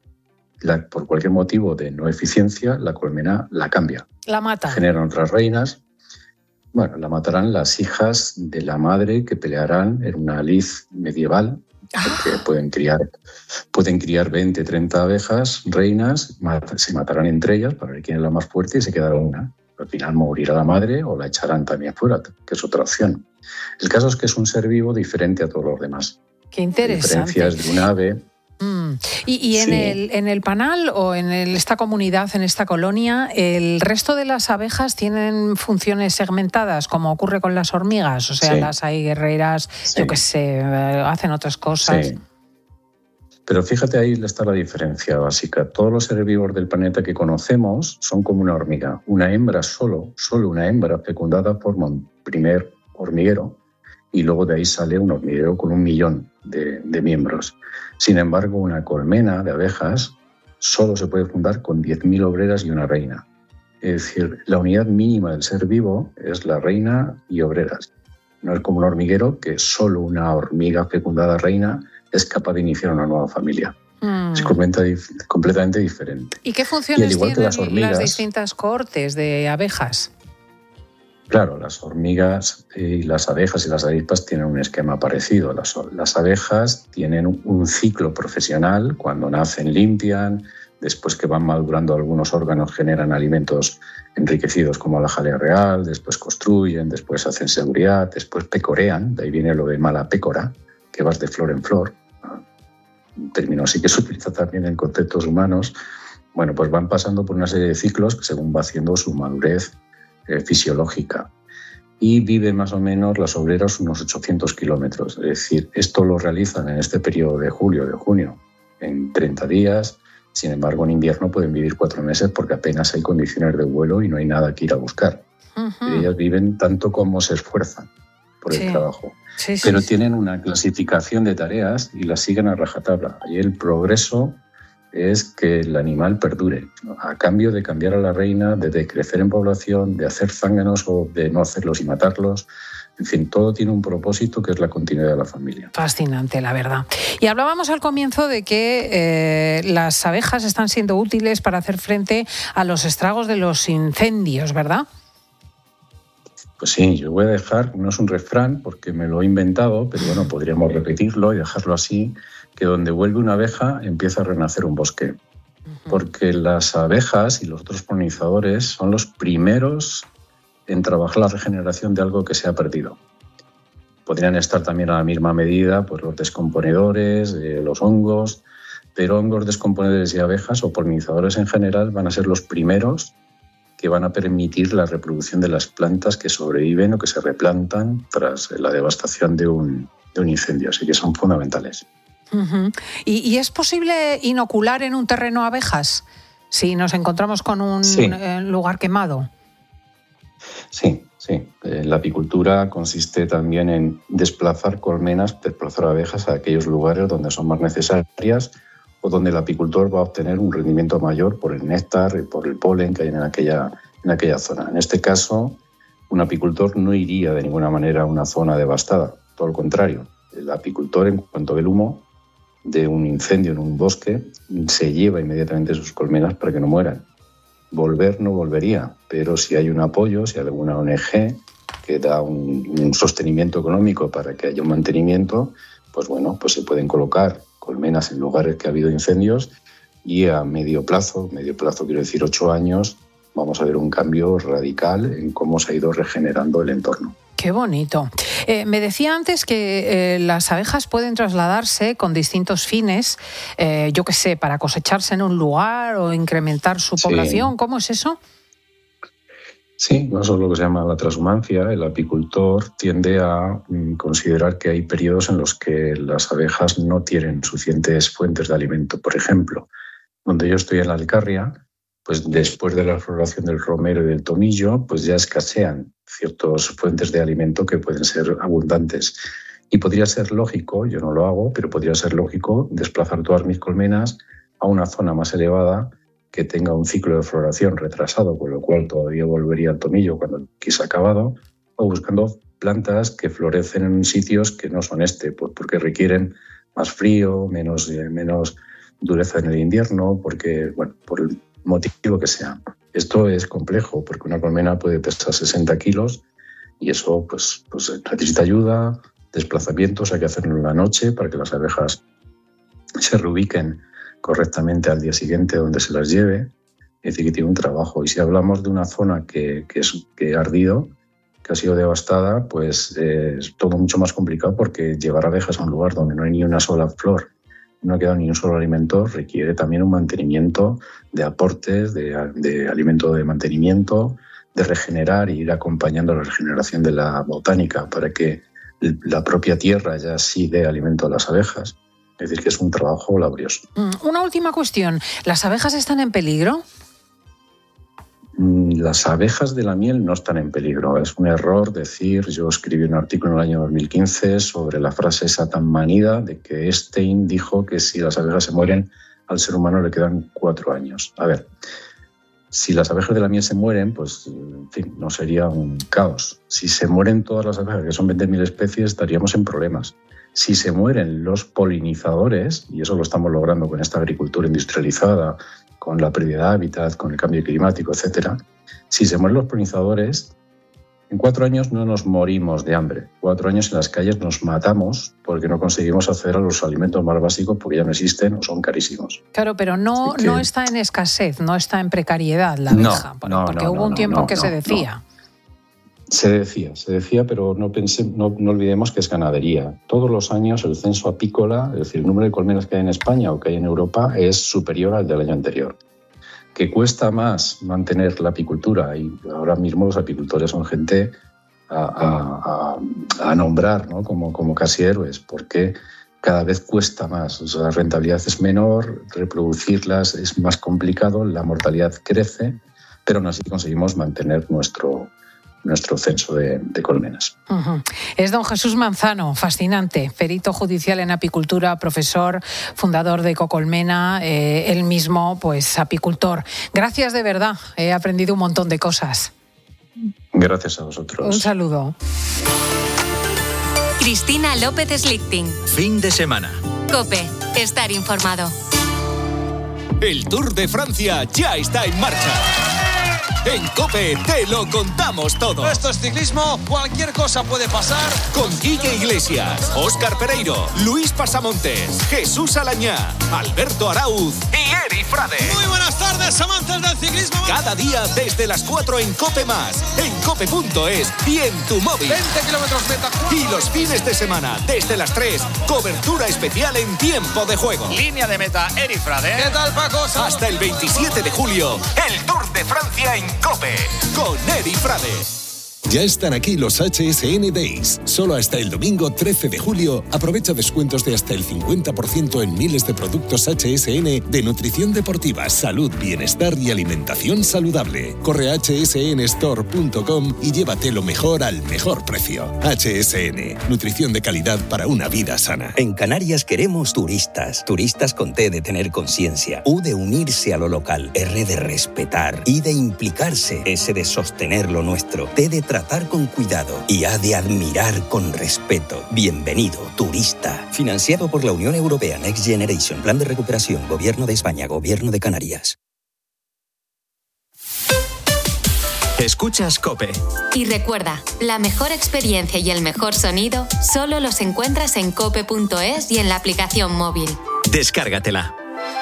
[SPEAKER 11] de no eficiencia, la colmena la cambia.
[SPEAKER 10] La mata.
[SPEAKER 11] Generan otras reinas. Bueno, la matarán las hijas de la madre que pelearán en una lid medieval, porque pueden criar 20, 30 abejas, reinas, se matarán entre ellas para ver quién es la más fuerte y se quedará una. Al final morirá la madre o la echarán también fuera, que es otra opción. El caso es que es un ser vivo diferente a todos los demás.
[SPEAKER 10] Qué interesante.
[SPEAKER 11] La diferencia es de un ave.
[SPEAKER 10] Y en el panal o en esta comunidad, en esta colonia, ¿el resto de las abejas tienen funciones segmentadas, como ocurre con las hormigas? O sea, las hay guerreras, yo qué sé, hacen otras cosas.
[SPEAKER 11] Sí. Pero fíjate, ahí está la diferencia básica. Todos los seres vivos del planeta que conocemos son como una hormiga. Una hembra solo una hembra fecundada forma un primer hormiguero y luego de ahí sale un hormiguero con 1 millón de miembros. Sin embargo, una colmena de abejas solo se puede fundar con 10.000 obreras y una reina. Es decir, la unidad mínima del ser vivo es la reina y obreras. No es como un hormiguero que solo una hormiga fecundada reina es capaz de iniciar una nueva familia. Es completamente diferente.
[SPEAKER 10] ¿Y qué funciones tienen
[SPEAKER 11] las
[SPEAKER 10] distintas cohortes de abejas?
[SPEAKER 11] Claro, las hormigas y las abejas y las avispas tienen un esquema parecido. Las abejas tienen un ciclo profesional. Cuando nacen limpian, después que van madurando algunos órganos generan alimentos enriquecidos como la jalea real, después construyen, después hacen seguridad, después pecorean, de ahí viene lo de mala pécora, que vas de flor en flor. Un término así que se utiliza también en conceptos humanos. Bueno, pues van pasando por una serie de ciclos que según va haciendo su madurez fisiológica. Y viven más o menos las obreras unos 800 kilómetros. Es decir, esto lo realizan en este periodo de julio, de junio, en 30 días. Sin embargo, en invierno pueden vivir 4 meses porque apenas hay condiciones de vuelo y no hay nada que ir a buscar. Y ellas viven tanto como se esfuerzan por el trabajo. Pero tienen una clasificación de tareas y las siguen a rajatabla. Y el progreso es que el animal perdure, ¿no? A cambio de cambiar a la reina, de crecer en población, de hacer zánganos o de no hacerlos y matarlos. En fin, todo tiene un propósito que es la continuidad de la familia.
[SPEAKER 10] Fascinante, la verdad. Y hablábamos al comienzo de que las abejas están siendo útiles para hacer frente a los estragos de los incendios, ¿verdad?
[SPEAKER 11] Pues sí, yo voy a dejar, no es un refrán porque me lo he inventado, pero bueno, podríamos repetirlo y dejarlo así, que donde vuelve una abeja empieza a renacer un bosque. Porque las abejas y los otros polinizadores son los primeros en trabajar la regeneración de algo que se ha perdido. Podrían estar también a la misma medida pues los descomponedores, los hongos, pero hongos, descomponedores y abejas o polinizadores en general van a ser los primeros que van a permitir la reproducción de las plantas que sobreviven o que se replantan tras la devastación de un incendio. Así que son fundamentales.
[SPEAKER 10] ¿Y es posible inocular en un terreno abejas si nos encontramos con un lugar quemado?
[SPEAKER 11] Sí. La apicultura consiste también en desplazar colmenas, desplazar abejas a aquellos lugares donde son más necesarias o donde el apicultor va a obtener un rendimiento mayor por el néctar y por el polen que hay en aquella zona. En este caso, un apicultor no iría de ninguna manera a una zona devastada, todo lo contrario. El apicultor, en cuanto ve el humo de un incendio en un bosque, se lleva inmediatamente sus colmenas para que no mueran. Volver no volvería, pero si hay un apoyo, si hay alguna ONG que da un sostenimiento económico para que haya un mantenimiento, pues bueno, pues se pueden colocar colmenas en lugares que ha habido incendios y a medio plazo quiero decir 8 años, vamos a ver un cambio radical en cómo se ha ido regenerando el entorno.
[SPEAKER 10] Qué bonito. Me decía antes que las abejas pueden trasladarse con distintos fines, yo qué sé, para cosecharse en un lugar o incrementar su población. ¿Cómo es eso?
[SPEAKER 11] Sí, eso es lo que se llama la transhumancia. El apicultor tiende a considerar que hay periodos en los que las abejas no tienen suficientes fuentes de alimento. Por ejemplo, donde yo estoy en la Alcarria, pues después de la floración del romero y del tomillo, pues ya escasean ciertas fuentes de alimento que pueden ser abundantes. Y podría ser lógico, yo no lo hago, pero podría ser lógico desplazar todas mis colmenas a una zona más elevada que tenga un ciclo de floración retrasado, con lo cual todavía volvería al tomillo cuando el quis ha acabado, o buscando plantas que florecen en sitios que no son pues porque requieren más frío, menos dureza en el invierno, porque, bueno, por el motivo que sea. Esto es complejo porque una colmena puede pesar 60 kilos y eso pues necesita ayuda, desplazamientos, hay que hacerlo en la noche para que las abejas se reubiquen correctamente al día siguiente donde se las lleve. Es decir, que tiene un trabajo. Y si hablamos de una zona que ha ardido, que ha sido devastada, pues es todo mucho más complicado porque llevar abejas a un lugar donde no hay ni una sola flor, no ha quedado ni un solo alimento, requiere también un mantenimiento de aportes, de alimento de mantenimiento, de regenerar y ir acompañando la regeneración de la botánica para que la propia tierra ya sí dé alimento a las abejas. Es decir, que es un trabajo laborioso.
[SPEAKER 10] Una última cuestión. ¿Las abejas están en peligro?
[SPEAKER 11] Las abejas de la miel no están en peligro. Es un error decir, yo escribí un artículo en el año 2015 sobre la frase esa tan manida de que Einstein dijo que si las abejas se mueren, al ser humano le quedan 4 años. A ver, Si las abejas de la miel se mueren, pues en fin, no sería un caos. Si se mueren todas las abejas, que son 20.000 especies, estaríamos en problemas. Si se mueren los polinizadores, y eso lo estamos logrando con esta agricultura industrializada, con la pérdida de hábitat, con el cambio climático, etc. Si se mueren los polinizadores, en 4 años no nos morimos de hambre. 4 años en las calles nos matamos porque no conseguimos acceder a los alimentos más básicos porque ya no existen o son carísimos.
[SPEAKER 10] Claro, pero no está en escasez, no está en precariedad la abeja, porque hubo un tiempo que se decía.
[SPEAKER 11] Se decía, pero no olvidemos que es ganadería. Todos los años el censo apícola, es decir, el número de colmenas que hay en España o que hay en Europa, es superior al del año anterior. Que cuesta más mantener la apicultura, y ahora mismo los apicultores son gente a nombrar, ¿no? como casi héroes, porque cada vez cuesta más. O sea, la rentabilidad es menor, reproducirlas es más complicado, la mortalidad crece, pero aún así conseguimos mantener nuestro censo de colmenas.
[SPEAKER 10] Uh-huh. Es don Jesús Manzano, fascinante, perito judicial en apicultura, profesor, fundador de Ecocolmena, él mismo, pues, apicultor. Gracias de verdad, he aprendido un montón de cosas.
[SPEAKER 11] Gracias a vosotros.
[SPEAKER 10] Un saludo.
[SPEAKER 12] Cristina López Slichting.
[SPEAKER 13] Fin de semana.
[SPEAKER 12] COPE, estar informado.
[SPEAKER 13] El Tour de Francia ya está en marcha. En COPE te lo contamos todo.
[SPEAKER 14] Esto es ciclismo, cualquier cosa puede pasar.
[SPEAKER 13] Con Quique Iglesias, Óscar Pereiro, Luis Pasamontes, Jesús Alañá, Alberto Arauz y Eri Frade.
[SPEAKER 14] Muy buenas tardes, amantes del ciclismo.
[SPEAKER 13] Cada día desde las 4 en COPE+, en cope.es y en tu móvil.
[SPEAKER 14] 20 kilómetros meta.
[SPEAKER 13] Y los fines de semana, desde las 3, cobertura especial en tiempo de juego.
[SPEAKER 14] Línea de meta, Eri Frade. ¿Qué tal, Paco?
[SPEAKER 13] Hasta el 27 de julio, el Tour de Francia en COPE, con Eri Frade.
[SPEAKER 15] Ya están aquí los HSN Days. Solo hasta el domingo 13 de julio aprovecha descuentos de hasta el 50% en miles de productos HSN de nutrición deportiva, salud, bienestar y alimentación saludable. Corre a hsnstore.com y llévate lo mejor al mejor precio. HSN, nutrición de calidad para una vida sana.
[SPEAKER 16] En Canarias queremos turistas. Turistas con T de tener conciencia, U de unirse a lo local, R de respetar, I de implicarse, S de sostener lo nuestro, T de tratar con cuidado y ha de admirar con respeto. Bienvenido, turista. Financiado por la Unión Europea Next Generation, Plan de Recuperación, Gobierno de España, Gobierno de Canarias.
[SPEAKER 13] Escuchas COPE.
[SPEAKER 12] Y recuerda, la mejor experiencia y el mejor sonido solo los encuentras en cope.es y en la aplicación móvil.
[SPEAKER 13] Descárgatela.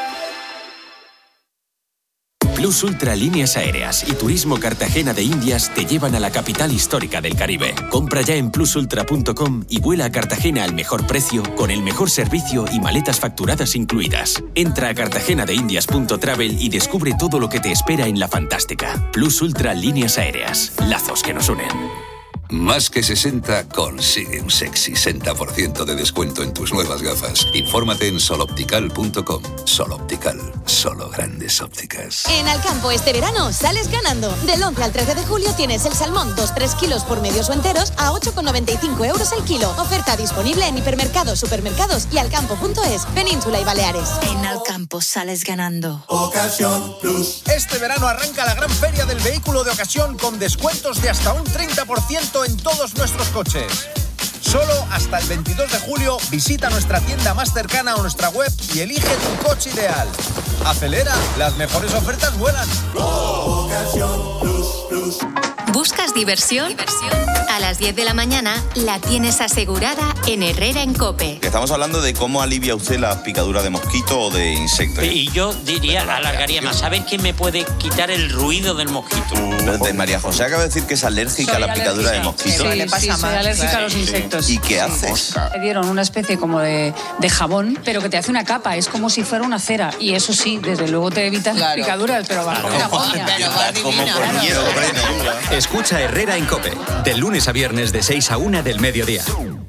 [SPEAKER 13] Plus Ultra Líneas Aéreas y Turismo Cartagena de Indias te llevan a la capital histórica del Caribe. Compra ya en plusultra.com y vuela a Cartagena al mejor precio, con el mejor servicio y maletas facturadas incluidas. Entra a cartagenadeindias.travel y descubre todo lo que te espera en la fantástica. Plus Ultra Líneas Aéreas. Lazos que nos unen.
[SPEAKER 17] Más que 60 consigue un sexy 60% de descuento en tus nuevas gafas. Infórmate en soloptical.com. Soloptical, solo grandes ópticas.
[SPEAKER 18] En Alcampo este verano sales ganando. Del 11 al 13 de julio tienes el salmón 2-3 kilos por medios o enteros a 8,95 euros el kilo. Oferta disponible en hipermercados, supermercados y alcampo.es, Península y Baleares.
[SPEAKER 19] En Alcampo sales ganando.
[SPEAKER 14] Ocasión Plus. Este verano arranca la gran feria del vehículo de ocasión con descuentos de hasta un 30% en todos nuestros coches. Solo hasta el 22 de julio visita nuestra tienda más cercana o nuestra web y elige tu coche ideal. Acelera, las mejores ofertas vuelan.
[SPEAKER 12] ¿Buscas diversión? A las 10 de la mañana la tienes asegurada en Herrera en COPE.
[SPEAKER 20] Estamos hablando de cómo alivia usted la picadura de mosquito o de insecto.
[SPEAKER 21] Y yo diría, alargaría más. ¿Sabes quién me puede quitar el ruido del mosquito?
[SPEAKER 20] De María José acaba de decir que es alérgica a la picadura de mosquito.
[SPEAKER 22] Sí, le pasa
[SPEAKER 20] más.
[SPEAKER 22] soy alérgica a los insectos.
[SPEAKER 20] ¿Y qué haces?
[SPEAKER 22] Me dieron una especie como de jabón, pero que te hace una capa, es como si fuera una cera. Y eso sí, desde luego te evitas las picaduras, pero va como una polla.
[SPEAKER 13] Escucha Herrera en COPE, de lunes a viernes de 6 a 1 del mediodía.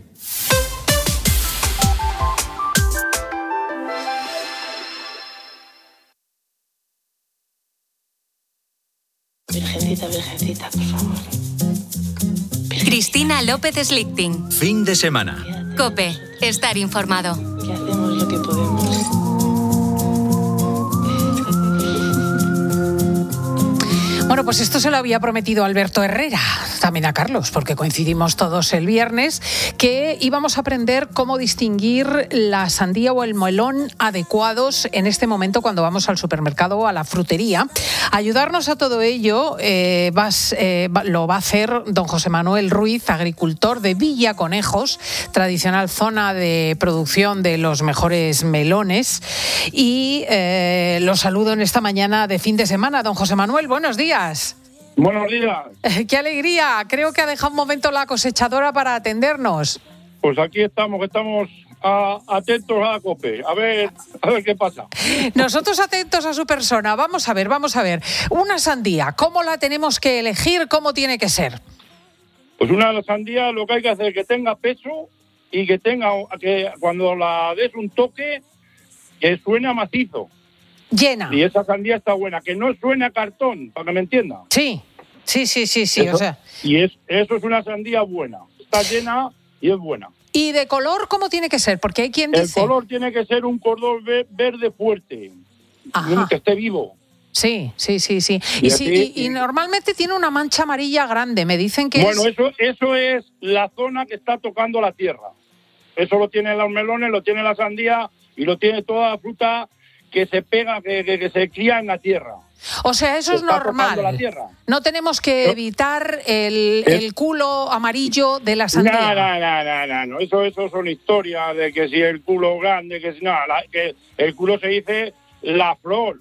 [SPEAKER 19] Virgencita, virgencita, por favor.
[SPEAKER 12] Cristina López Slichting.
[SPEAKER 13] Fin de semana.
[SPEAKER 12] COPE, estar informado.
[SPEAKER 19] Que hacemos lo que podemos.
[SPEAKER 10] Bueno, pues esto se lo había prometido Alberto Herrera, también a Carlos, porque coincidimos todos el viernes, que íbamos a aprender cómo distinguir la sandía o el melón adecuados en este momento cuando vamos al supermercado o a la frutería. Ayudarnos a todo ello lo va a hacer don José Manuel Ruiz, agricultor de Villaconejos, tradicional zona de producción de los mejores melones. Y lo saludo en esta mañana de fin de semana. Don José Manuel, buenos días.
[SPEAKER 2] Buenos días.
[SPEAKER 10] ¡Qué alegría! Creo que ha dejado un momento la cosechadora para atendernos.
[SPEAKER 2] Pues aquí estamos atentos a la COPE. A ver qué pasa.
[SPEAKER 10] Nosotros atentos a su persona. Vamos a ver. Una sandía, ¿cómo la tenemos que elegir? ¿Cómo tiene que ser?
[SPEAKER 2] Pues una sandía lo que hay que hacer es que tenga peso y que cuando la des un toque, que suene macizo.
[SPEAKER 10] Llena.
[SPEAKER 2] Y esa sandía está buena, que no suene a cartón, para que me entienda.
[SPEAKER 10] Sí.
[SPEAKER 2] Eso,
[SPEAKER 10] o sea.
[SPEAKER 2] Eso es una sandía buena. Está llena y es buena.
[SPEAKER 10] ¿Y de color cómo tiene que ser? Porque hay quien dice...
[SPEAKER 2] El color tiene que ser un color verde fuerte.
[SPEAKER 10] Ajá.
[SPEAKER 2] Que esté vivo.
[SPEAKER 10] Sí. Y normalmente tiene una mancha amarilla grande. Me dicen que
[SPEAKER 2] eso es la zona que está tocando la tierra. Eso lo tienen los melones, lo tiene la sandía y lo tiene toda la fruta que se pega, que se cría en la tierra.
[SPEAKER 10] O sea, eso es normal. No tenemos que evitar el culo amarillo de la sandía.
[SPEAKER 2] No. Eso son historias de que si el culo grande, que el culo se dice la flor.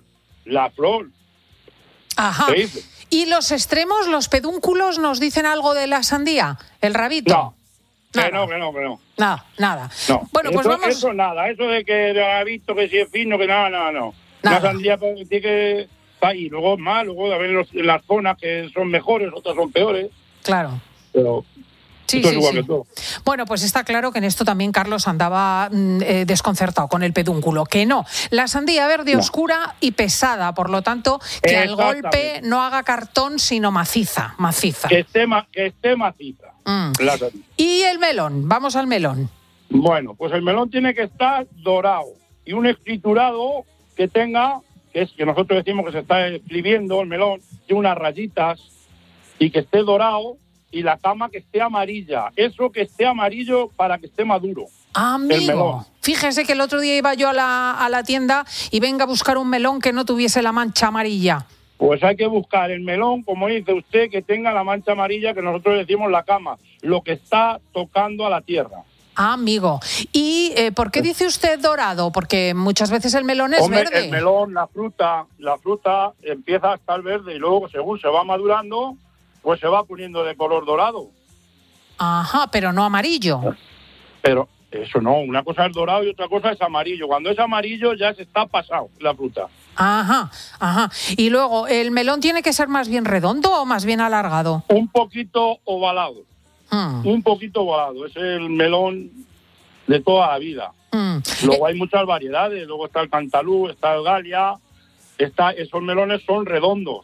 [SPEAKER 10] Ajá. ¿Y los extremos, los pedúnculos, nos dicen algo de la sandía? ¿El rabito?
[SPEAKER 2] No. Que no.
[SPEAKER 10] Nada.
[SPEAKER 2] No.
[SPEAKER 10] Bueno, pues vamos.
[SPEAKER 2] Eso nada. Eso de que ha visto que si es fino, que no. Una sandía tiene que. Y luego a ver las zonas que son mejores, otras son peores.
[SPEAKER 10] Claro.
[SPEAKER 2] Pero.
[SPEAKER 10] Sí.
[SPEAKER 2] Que todo.
[SPEAKER 10] Bueno, pues está claro que en esto también Carlos andaba desconcertado con el pedúnculo. Que no. La sandía verde oscura y pesada, por lo tanto, que al golpe no haga cartón, sino maciza.
[SPEAKER 2] Que esté maciza.
[SPEAKER 10] ¿Y el melón? Vamos al melón.
[SPEAKER 2] Bueno, pues el melón tiene que estar dorado y un escriturado que tenga, que nosotros decimos que se está escribiendo el melón, tiene unas rayitas y que esté dorado y la cama que esté amarilla. Eso que esté amarillo para que esté maduro.
[SPEAKER 10] Amigo, fíjese que el otro día iba yo a la tienda y venga a buscar un melón que no tuviese la mancha amarilla.
[SPEAKER 2] Pues hay que buscar el melón, como dice usted, que tenga la mancha amarilla, que nosotros decimos la cama, lo que está tocando a la tierra.
[SPEAKER 10] Amigo. ¿Y por qué dice usted dorado? Porque muchas veces el melón es verde.
[SPEAKER 2] El melón, la fruta empieza a estar verde y luego, según se va madurando, pues se va poniendo de color dorado.
[SPEAKER 10] Ajá, pero no amarillo.
[SPEAKER 2] Pero eso no, una cosa es dorado y otra cosa es amarillo. Cuando es amarillo ya se está pasado la fruta.
[SPEAKER 10] Ajá. Y luego, ¿el melón tiene que ser más bien redondo o más bien alargado?
[SPEAKER 2] Un poquito ovalado. Un poquito ovalado. Es el melón de toda la vida. Luego hay muchas variedades. Luego está el cantalú, está el galia. Esos melones son redondos.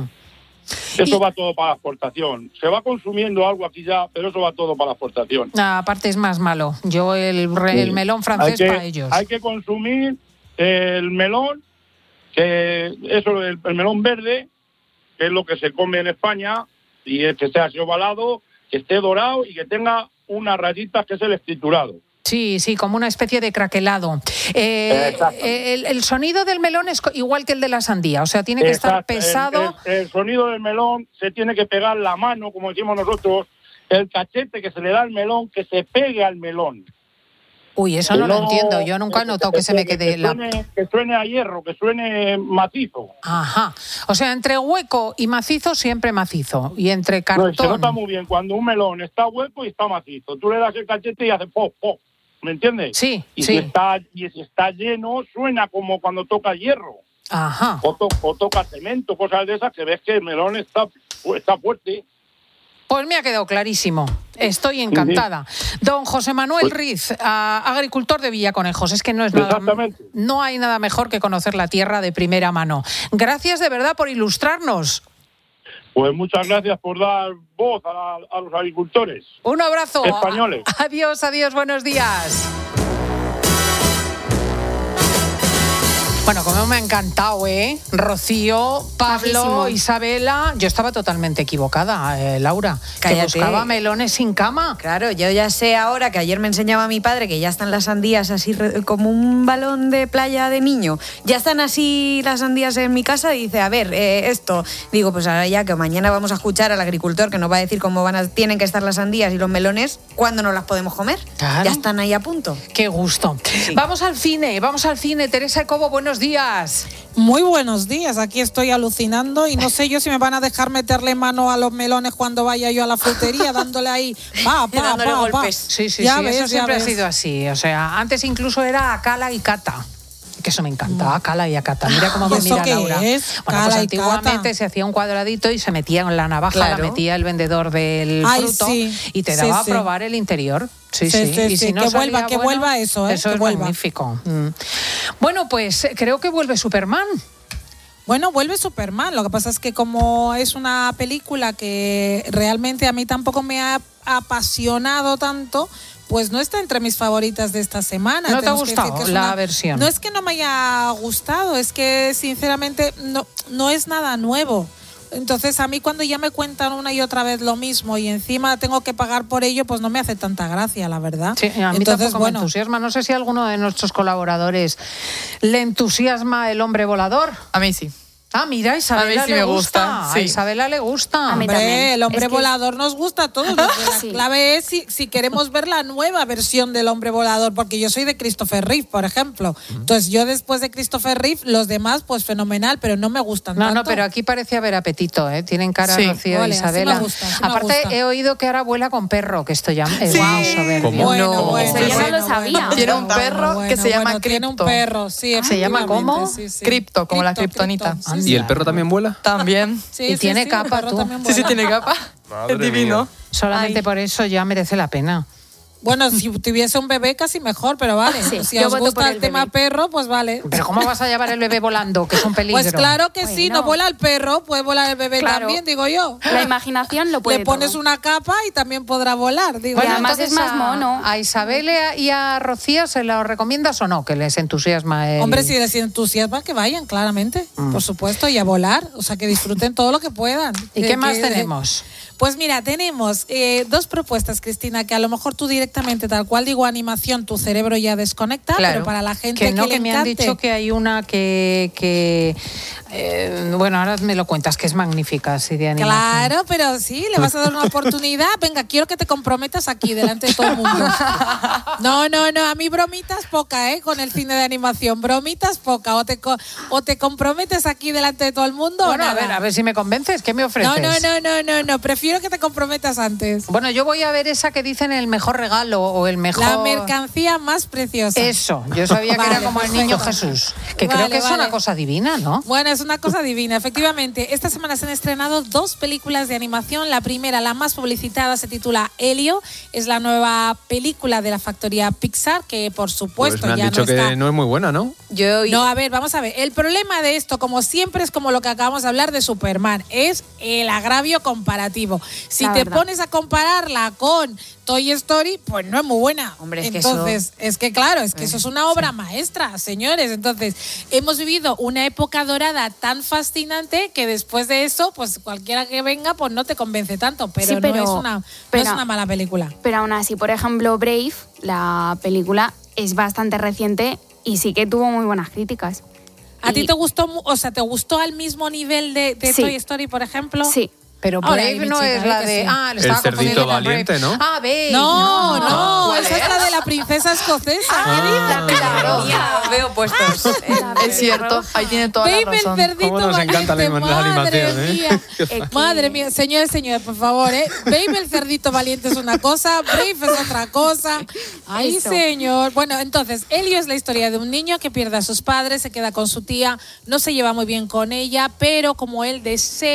[SPEAKER 2] Eso va todo para la exportación. Se va consumiendo algo aquí ya, pero eso va todo para la exportación.
[SPEAKER 10] Aparte es más malo. Yo el melón francés para ellos.
[SPEAKER 2] Hay que consumir el melón, el melón verde, que es lo que se come en España, y es que sea así ovalado, que esté dorado y que tenga unas rayitas, que es el escriturado.
[SPEAKER 10] Sí, como una especie de craquelado. El sonido del melón es igual que el de la sandía, o sea, tiene que estar pesado.
[SPEAKER 2] El sonido del melón se tiene que pegar la mano, como decimos nosotros, el cachete que se le da al melón, que se pegue al melón.
[SPEAKER 10] Uy, eso no lo entiendo, yo nunca he notado que se me quede...
[SPEAKER 2] Que suene a hierro, que suene macizo.
[SPEAKER 10] Ajá, o sea, entre hueco y macizo siempre macizo, y entre cartón...
[SPEAKER 2] No, se nota muy bien cuando un melón está hueco y está macizo. Tú le das el cachete y hace pop, pop. ¿Me entiendes?
[SPEAKER 10] Sí,
[SPEAKER 2] Si está lleno, suena como cuando toca hierro.
[SPEAKER 10] Ajá.
[SPEAKER 2] O toca cemento, cosas de esas, que ves que el melón está fuerte.
[SPEAKER 10] Pues me ha quedado clarísimo. Estoy encantada. Don José Manuel Ruiz, agricultor de Villaconejos. Es que no es nada. No hay nada mejor que conocer la tierra de primera mano. Gracias de verdad por ilustrarnos.
[SPEAKER 2] Pues muchas gracias por dar voz a los agricultores.
[SPEAKER 10] Un abrazo.
[SPEAKER 2] Españoles.
[SPEAKER 10] Adiós, buenos días. Bueno, como me ha encantado, Rocío, Pablo,
[SPEAKER 7] Bajísimo.
[SPEAKER 10] Isabela. Yo estaba totalmente equivocada, Laura.
[SPEAKER 3] Cállate.
[SPEAKER 10] Que buscaba melones sin cama.
[SPEAKER 3] Claro, yo ya sé ahora que ayer me enseñaba mi padre que ya están las sandías así como un balón de playa de niño. Ya están así las sandías en mi casa y dice, a ver, esto. Digo, pues ahora ya que mañana vamos a escuchar al agricultor que nos va a decir cómo tienen que estar las sandías y los melones, ¿cuándo nos las podemos comer?
[SPEAKER 10] Claro.
[SPEAKER 3] Ya están ahí a punto.
[SPEAKER 10] Qué gusto. Sí. Vamos al cine. Teresa Ecobo, buenos días.
[SPEAKER 4] Muy buenos días, aquí estoy alucinando y no sé yo si me van a dejar meterle mano a los melones cuando vaya yo a la frutería, dándole ahí,
[SPEAKER 3] dándole golpes.
[SPEAKER 10] Sí,
[SPEAKER 4] Ya ves,
[SPEAKER 10] eso siempre
[SPEAKER 4] ya
[SPEAKER 10] ha
[SPEAKER 4] ves.
[SPEAKER 10] sido así. O sea, antes incluso era Cala y Cata. Que eso me encantaba, Cala y Cata. Mira cómo me
[SPEAKER 4] ¿Y eso
[SPEAKER 10] mira
[SPEAKER 4] qué
[SPEAKER 10] Laura.
[SPEAKER 4] es?
[SPEAKER 10] Bueno,
[SPEAKER 4] Cala
[SPEAKER 10] pues
[SPEAKER 4] y
[SPEAKER 10] antiguamente
[SPEAKER 4] Cata.
[SPEAKER 10] se hacía un cuadradito y se metía en la navaja,
[SPEAKER 3] Claro.
[SPEAKER 10] la metía el vendedor del
[SPEAKER 4] Ay,
[SPEAKER 10] fruto
[SPEAKER 4] sí.
[SPEAKER 10] y te
[SPEAKER 4] Sí,
[SPEAKER 10] daba a
[SPEAKER 4] sí.
[SPEAKER 10] probar el interior. Sí.
[SPEAKER 4] Sí,
[SPEAKER 10] Y si no
[SPEAKER 4] que
[SPEAKER 10] salía
[SPEAKER 4] vuelva, que
[SPEAKER 10] bueno,
[SPEAKER 4] vuelva eso,
[SPEAKER 10] Eso
[SPEAKER 4] que
[SPEAKER 10] es
[SPEAKER 4] vuelva.
[SPEAKER 10] magnífico. Bueno, pues creo que vuelve Superman.
[SPEAKER 4] Bueno, vuelve Superman. Lo que pasa es que como es una película que realmente a mí tampoco me ha apasionado tanto, pues no está entre mis favoritas de esta semana.
[SPEAKER 10] ¿No te ha
[SPEAKER 4] Tenemos que decir
[SPEAKER 10] gustado
[SPEAKER 4] que es
[SPEAKER 10] la versión?
[SPEAKER 4] No es que no me haya gustado, es que sinceramente no es nada nuevo. Entonces a mí cuando ya me cuentan una y otra vez lo mismo y encima tengo que pagar por ello, pues no me hace tanta gracia, la verdad.
[SPEAKER 10] Sí, a mí
[SPEAKER 4] Entonces,
[SPEAKER 10] tampoco me entusiasma. No sé si a alguno de nuestros colaboradores le entusiasma el hombre volador.
[SPEAKER 23] A mí sí.
[SPEAKER 10] Ah, mira, a Isabela
[SPEAKER 23] A mí sí
[SPEAKER 10] le
[SPEAKER 23] me
[SPEAKER 10] gusta.
[SPEAKER 23] gusta, sí.
[SPEAKER 10] A Isabela le gusta.
[SPEAKER 4] A mí también. El hombre volador nos gusta a todos. La
[SPEAKER 10] Sí.
[SPEAKER 4] clave es si queremos ver la nueva versión del hombre volador, porque yo soy de Christopher Reeve, por ejemplo. Entonces yo después de Christopher Reeve, los demás, pues fenomenal, pero no me gustan
[SPEAKER 10] No,
[SPEAKER 4] tanto.
[SPEAKER 10] no, pero aquí parece haber apetito, ¿eh? Tienen cara
[SPEAKER 4] Sí.
[SPEAKER 10] Rocío
[SPEAKER 4] Vale,
[SPEAKER 10] e
[SPEAKER 4] así
[SPEAKER 10] Isabela.
[SPEAKER 4] me gusta, así me
[SPEAKER 10] Aparte,
[SPEAKER 4] gusta.
[SPEAKER 10] he oído que ahora vuela con perro, que esto ya es
[SPEAKER 4] Sí.
[SPEAKER 10] soberbio.
[SPEAKER 4] ¿Cómo? Bueno,
[SPEAKER 23] Eso yo no lo sabía. Tiene un perro que se llama
[SPEAKER 4] tiene un
[SPEAKER 23] Crypto.
[SPEAKER 4] perro, sí.
[SPEAKER 10] ¿Se llama cómo?
[SPEAKER 4] Sí, sí.
[SPEAKER 23] Crypto, como la
[SPEAKER 4] Crypto,
[SPEAKER 23] kriptonita.
[SPEAKER 4] sí,
[SPEAKER 24] ¿Y el perro también vuela?
[SPEAKER 23] También.
[SPEAKER 4] Sí,
[SPEAKER 10] y
[SPEAKER 4] sí,
[SPEAKER 10] tiene
[SPEAKER 4] sí,
[SPEAKER 10] capa,
[SPEAKER 4] el perro
[SPEAKER 10] tú.
[SPEAKER 4] también
[SPEAKER 23] Sí,
[SPEAKER 4] vuela.
[SPEAKER 23] tiene capa.
[SPEAKER 24] Madre
[SPEAKER 23] Es divino.
[SPEAKER 24] mía.
[SPEAKER 10] Solamente por eso ya merece la pena.
[SPEAKER 4] Bueno, si tuviese un bebé casi mejor, pero vale.
[SPEAKER 7] Sí,
[SPEAKER 4] si
[SPEAKER 7] yo
[SPEAKER 4] os
[SPEAKER 7] voto por
[SPEAKER 4] gusta
[SPEAKER 7] el
[SPEAKER 4] el tema
[SPEAKER 7] bebé.
[SPEAKER 4] perro, pues vale.
[SPEAKER 10] Pero ¿cómo vas a llevar el bebé volando? Que es un peligro.
[SPEAKER 4] Pues claro que sí,
[SPEAKER 7] Bueno.
[SPEAKER 4] no vuela el perro, puede volar el bebé
[SPEAKER 7] Claro.
[SPEAKER 4] también, digo yo.
[SPEAKER 7] La imaginación lo puede
[SPEAKER 4] Le pones
[SPEAKER 7] todo.
[SPEAKER 4] una capa y también podrá volar, digo
[SPEAKER 7] Bueno,
[SPEAKER 4] yo.
[SPEAKER 7] además es más mono.
[SPEAKER 10] ¿A Isabel y a Rocío se lo recomiendas o no? Que les entusiasma el...
[SPEAKER 4] Hombre, si les entusiasma, que vayan, claramente, por supuesto, y a volar, o sea, que disfruten todo lo que puedan.
[SPEAKER 10] ¿Y qué más
[SPEAKER 4] Que-
[SPEAKER 10] tenemos?
[SPEAKER 4] Pues mira, tenemos dos propuestas, Cristina, que a lo mejor tú directamente, tal cual digo animación, tu cerebro ya desconecta,
[SPEAKER 10] Claro.
[SPEAKER 4] pero para la gente
[SPEAKER 10] que no,
[SPEAKER 4] que le
[SPEAKER 10] que me han
[SPEAKER 4] encante-
[SPEAKER 10] dicho que hay una bueno, ahora me lo cuentas, que es magnífica, así de animación.
[SPEAKER 4] Claro, pero sí, le vas a dar una oportunidad. Venga, quiero que te comprometas aquí delante de todo el mundo. No, a mí bromitas poca, con el cine de animación. Bromitas poca. O te comprometes aquí delante de todo el mundo
[SPEAKER 10] Bueno,
[SPEAKER 4] o
[SPEAKER 10] a
[SPEAKER 4] nada.
[SPEAKER 10] ver si me convences, ¿qué me ofreces?
[SPEAKER 4] No. Prefiero que te comprometas antes.
[SPEAKER 10] Bueno, yo voy a ver esa que dicen el mejor regalo o el mejor...
[SPEAKER 4] La mercancía más preciosa.
[SPEAKER 10] Eso, yo sabía que era
[SPEAKER 4] Vale,
[SPEAKER 10] como el niño
[SPEAKER 4] perfecto.
[SPEAKER 10] Jesús, que
[SPEAKER 4] Vale,
[SPEAKER 10] creo que es
[SPEAKER 4] vale.
[SPEAKER 10] una cosa divina, ¿no?
[SPEAKER 4] Bueno, es una cosa divina, efectivamente. Esta semana se han estrenado dos películas de animación. La primera, la más publicitada, se titula Helio. Es la nueva película de la factoría Pixar, que por supuesto
[SPEAKER 24] Pues me han
[SPEAKER 4] ya
[SPEAKER 24] dicho
[SPEAKER 4] no
[SPEAKER 24] que
[SPEAKER 4] está...
[SPEAKER 24] no es muy buena, ¿no?
[SPEAKER 4] No, a ver, vamos a ver. El problema de esto, como siempre, es como lo que acabamos de hablar de Superman, es el agravio comparativo. Si
[SPEAKER 7] La
[SPEAKER 4] te
[SPEAKER 7] verdad.
[SPEAKER 4] pones a compararla con Toy Story, pues no es muy buena.
[SPEAKER 3] Hombre, es que
[SPEAKER 4] Entonces, es que claro, es que eso es una obra maestra, señores. Entonces, hemos vivido una época dorada tan fascinante que después de eso, pues cualquiera que venga, pues no te convence tanto. Pero,
[SPEAKER 7] Sí, pero-
[SPEAKER 4] no es una mala película.
[SPEAKER 7] Pero aún así, por ejemplo, Brave, la película, es bastante reciente y sí que tuvo muy buenas críticas.
[SPEAKER 4] ¿A
[SPEAKER 7] Y-
[SPEAKER 4] ti te gustó, o sea, te gustó al mismo nivel de
[SPEAKER 7] Sí.
[SPEAKER 4] Toy Story, por ejemplo?
[SPEAKER 7] Sí.
[SPEAKER 10] Pero
[SPEAKER 4] Ahora,
[SPEAKER 10] Brave
[SPEAKER 4] mi
[SPEAKER 10] no
[SPEAKER 4] chica,
[SPEAKER 10] es la
[SPEAKER 4] que
[SPEAKER 10] de...
[SPEAKER 4] sí.
[SPEAKER 10] Ah, le
[SPEAKER 24] El
[SPEAKER 10] estaba
[SPEAKER 24] cerdito
[SPEAKER 10] confundiendo con
[SPEAKER 24] valiente,
[SPEAKER 10] Brave.
[SPEAKER 24] ¿no?
[SPEAKER 10] Ah, Babe.
[SPEAKER 4] No,
[SPEAKER 10] ¿Cuál
[SPEAKER 4] esa es la de la princesa escocesa. ¿Qué dices?
[SPEAKER 23] Claro, veo puestos. Es cierto, ahí tiene toda la
[SPEAKER 4] Babe, el
[SPEAKER 23] razón.
[SPEAKER 4] cerdito
[SPEAKER 24] ¿Cómo nos encanta la
[SPEAKER 4] valiente,
[SPEAKER 24] animación,
[SPEAKER 4] madre
[SPEAKER 24] eh?
[SPEAKER 4] mía.
[SPEAKER 24] Qué fácil.
[SPEAKER 4] Madre mía, señores, por favor, Babe, el cerdito valiente es una cosa, Brave es otra cosa. Ay,
[SPEAKER 7] Eso.
[SPEAKER 4] señor. Bueno, entonces, Helio es la historia de un niño que pierde a sus padres, se queda con su tía, no se lleva muy bien con ella, pero como él desea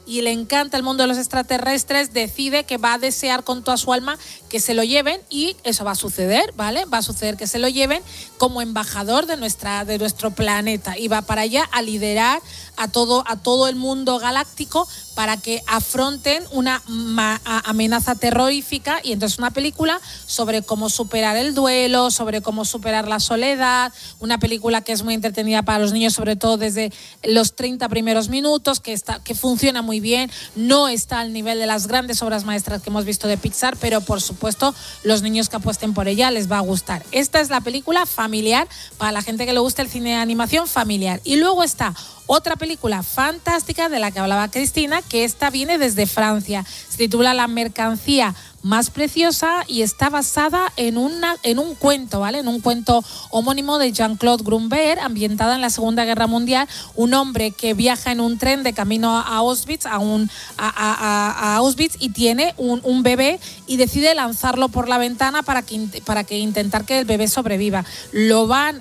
[SPEAKER 4] y le encanta el mundo de los extraterrestres, decide que va a desear con toda su alma que se lo lleven, y eso va a suceder, ¿vale? Va a suceder que se lo lleven como embajador de nuestro planeta, y va para allá a liderar a todo el mundo galáctico para que afronten una amenaza terrorífica. Y entonces una película sobre cómo superar el duelo, sobre cómo superar la soledad, una película que es muy entretenida para los niños, sobre todo desde los 30 primeros minutos, que funciona muy bien, no está al nivel de las grandes obras maestras que hemos visto de Pixar, pero por supuesto los niños que apuesten por ella les va a gustar. Esta es la película familiar para la gente que le gusta el cine de animación familiar. Y luego está otra película fantástica de la que hablaba Cristina, que esta viene desde Francia. Se titula La mercancía más preciosa y está basada en un cuento, ¿vale? En un cuento homónimo de Jean-Claude Grumbert, ambientada en la Segunda Guerra Mundial. Un hombre que viaja en un tren de camino a Auschwitz, a Auschwitz, y tiene un bebé y decide lanzarlo por la ventana para que intentar que el bebé sobreviva. Lo van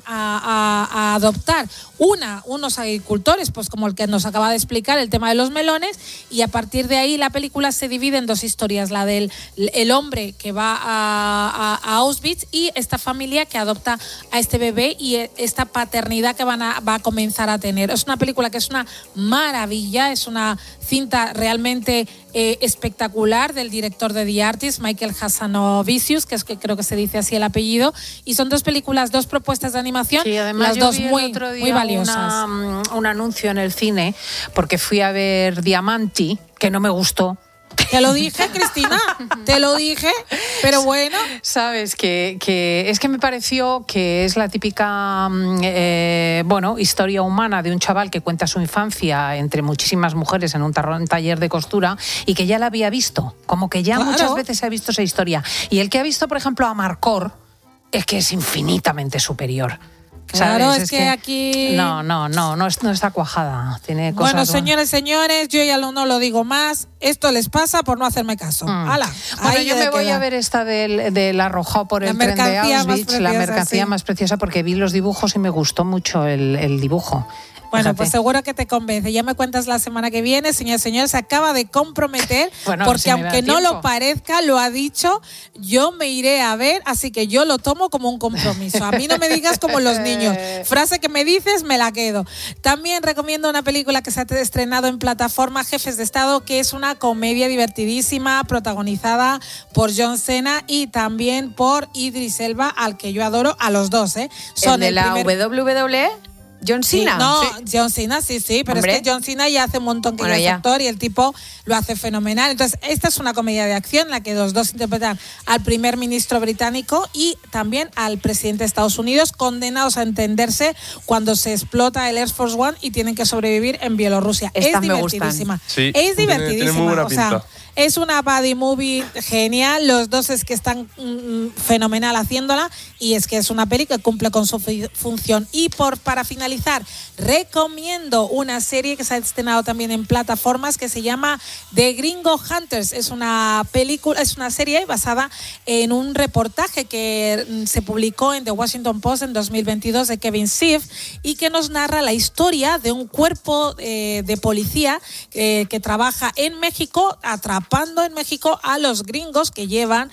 [SPEAKER 4] a adoptar unos agricultores, pues como el que nos acaba de explicar, el tema de los melones, y a partir de ahí la película se divide en dos historias, la del el hombre que va a Auschwitz y esta familia que adopta a este bebé y esta paternidad que va a comenzar a tener. Es una película que es una maravilla, es una cinta realmente espectacular del director de The Artist, Michael Hazanavicius, que creo que se dice así el apellido, y son dos propuestas de animación,
[SPEAKER 10] sí, además
[SPEAKER 4] las dos
[SPEAKER 10] yo vi
[SPEAKER 4] muy,
[SPEAKER 10] el otro día
[SPEAKER 4] muy valiosas.
[SPEAKER 10] Un anuncio en el cine, porque fui a ver Diamanti, que no me gustó.
[SPEAKER 4] Te lo dije, Cristina, te lo dije, pero bueno.
[SPEAKER 10] Sabes que es que me pareció que es la típica historia humana de un chaval que cuenta su infancia entre muchísimas mujeres en un taller de costura, y que ya la había visto, como que ya muchas veces ha visto esa historia. Y el que ha visto, por ejemplo, a Marcor, es que es infinitamente superior.
[SPEAKER 4] Claro, es que aquí...
[SPEAKER 10] No está cuajada. Tiene cosas...
[SPEAKER 4] Bueno, señores, yo ya no lo digo más. Esto les pasa por no hacerme caso. ¡Hala!
[SPEAKER 10] Bueno, yo me voy a ver esta del arrojado por el tren de Auschwitz, la mercancía más preciosa, porque vi los dibujos y me gustó mucho el dibujo.
[SPEAKER 4] Bueno, pues seguro que te convence. Ya me cuentas la semana que viene. Señor, se acaba de comprometer, porque si aunque no lo parezca, lo ha dicho, yo me iré a ver, así que yo lo tomo como un compromiso. A mí no me digas como los niños. Frase que me dices, me la quedo. También recomiendo una película que se ha estrenado en plataforma, Jefes de Estado, que es una comedia divertidísima, protagonizada por John Cena y también por Idris Elba, al que yo adoro, a los dos, ¿eh?
[SPEAKER 3] Son ¿El de la WWE? ¿John Cena?
[SPEAKER 4] Sí, no, sí. John Cena, sí, pero hombre, es que John Cena ya hace un montón que es actor y el tipo lo hace fenomenal. Entonces, esta es una comedia de acción en la que los dos interpretan al primer ministro británico y también al presidente de Estados Unidos, condenados a entenderse cuando se explota el Air Force One y tienen que sobrevivir en Bielorrusia.
[SPEAKER 3] Estas
[SPEAKER 4] es divertidísima.
[SPEAKER 3] Sí,
[SPEAKER 4] es divertidísima.
[SPEAKER 2] Tiene muy buena pinta.
[SPEAKER 4] O sea, es una buddy movie genial. Los dos es que están fenomenal haciéndola, y es que es una peli que cumple con su función. Y para finalizar, recomiendo una serie que se ha estrenado también en plataformas que se llama The Gringo Hunters. Es una serie basada en un reportaje que se publicó en The Washington Post en 2022 de Kevin Siff, y que nos narra la historia de un cuerpo de policía que trabaja en México, atrapando en México a los gringos que llevan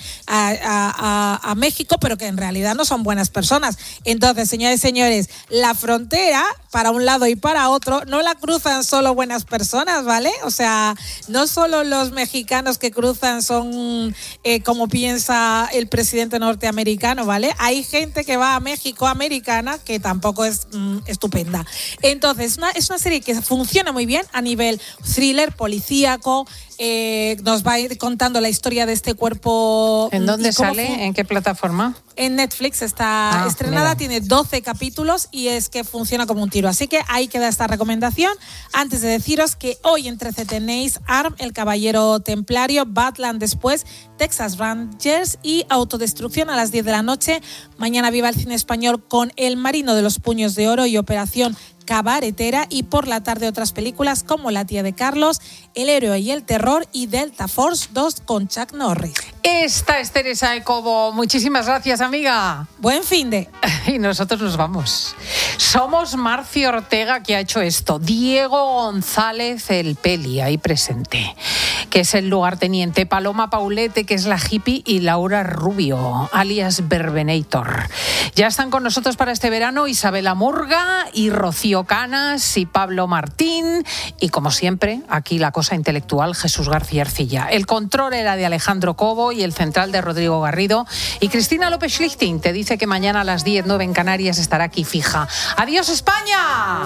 [SPEAKER 4] a México, pero que en realidad no son buenas personas. Entonces, señores y señores, la frontera para un lado y para otro no la cruzan solo buenas personas, ¿vale? O sea, no solo los mexicanos que cruzan son como piensa el presidente norteamericano, ¿vale? Hay gente que va a México americana que tampoco es estupenda. Entonces, es una serie que funciona muy bien a nivel thriller, policíaco. Nos va a ir contando la historia de este cuerpo.
[SPEAKER 10] ¿En dónde sale? ¿En qué plataforma?
[SPEAKER 4] En Netflix está estrenada, mira. Tiene 12 capítulos y es que funciona como un tiro. Así que ahí queda esta recomendación. Antes de deciros que hoy en 13 tenéis ARM, El Caballero Templario, Badland después, Texas Rangers y Autodestrucción a las 10 de la noche. Mañana viva el cine español con El Marino de los Puños de Oro y Operación Cabaretera, y por la tarde otras películas como La tía de Carlos, El héroe y el terror y Delta Force 2 con Chuck Norris.
[SPEAKER 10] Esta es Teresa de Cobo. Muchísimas gracias, amiga.
[SPEAKER 4] Buen finde.
[SPEAKER 10] Y nosotros nos vamos. Somos Marci Ortega, que ha hecho esto. Diego González, el Peli, ahí presente, que es el lugarteniente. Paloma Paulete, que es la hippie. Y Laura Rubio, alias Verbenator. Ya están con nosotros para este verano Isabela Murga y Rocío Canas y Pablo Martín. Y como siempre, aquí la cosa intelectual, Jesús García Ercilla. El control era de Alejandro Cobo y el central de Rodrigo Garrido. Y Cristina López Schlichting te dice que mañana a las 10:09 en Canarias estará aquí fija. ¡Adiós, España!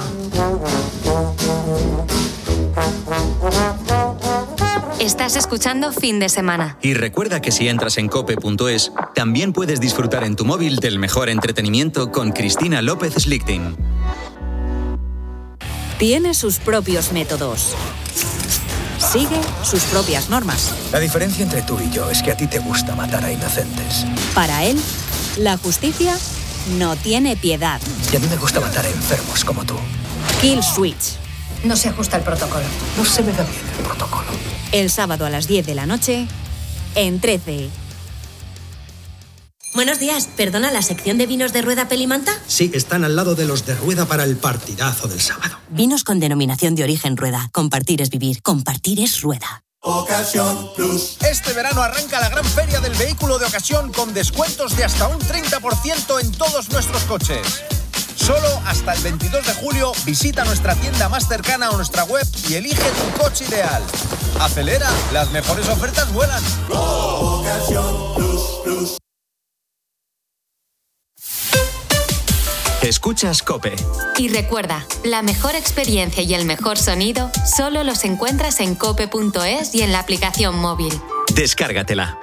[SPEAKER 12] Estás escuchando Fin de Semana.
[SPEAKER 1] Y recuerda que si entras en cope.es, también puedes disfrutar en tu móvil del mejor entretenimiento con Cristina López Schlichting.
[SPEAKER 5] Tiene sus propios métodos. Sigue sus propias normas.
[SPEAKER 8] La diferencia entre tú y yo es que a ti te gusta matar a inocentes.
[SPEAKER 5] Para él, la justicia no tiene piedad.
[SPEAKER 8] Y a mí me gusta matar a enfermos como tú.
[SPEAKER 5] Kill Switch.
[SPEAKER 9] No se ajusta el protocolo.
[SPEAKER 8] No se me da bien el protocolo.
[SPEAKER 5] El sábado a las 10 de la noche, en 13.
[SPEAKER 25] Buenos días, ¿perdona la sección de vinos de Rueda Pelimanta?
[SPEAKER 26] Sí, están al lado de los de Rueda para el partidazo del sábado.
[SPEAKER 25] Vinos con denominación de origen Rueda. Compartir es vivir, compartir es Rueda.
[SPEAKER 14] Ocasión Plus. Este verano arranca la gran feria del vehículo de ocasión con descuentos de hasta un 30% en todos nuestros coches. Solo hasta el 22 de julio visita nuestra tienda más cercana o nuestra web y elige tu coche ideal. Acelera, las mejores ofertas vuelan. Ocasión Plus.
[SPEAKER 1] Escuchas COPE.
[SPEAKER 12] Y recuerda, la mejor experiencia y el mejor sonido solo los encuentras en cope.es y en la aplicación móvil.
[SPEAKER 1] Descárgatela.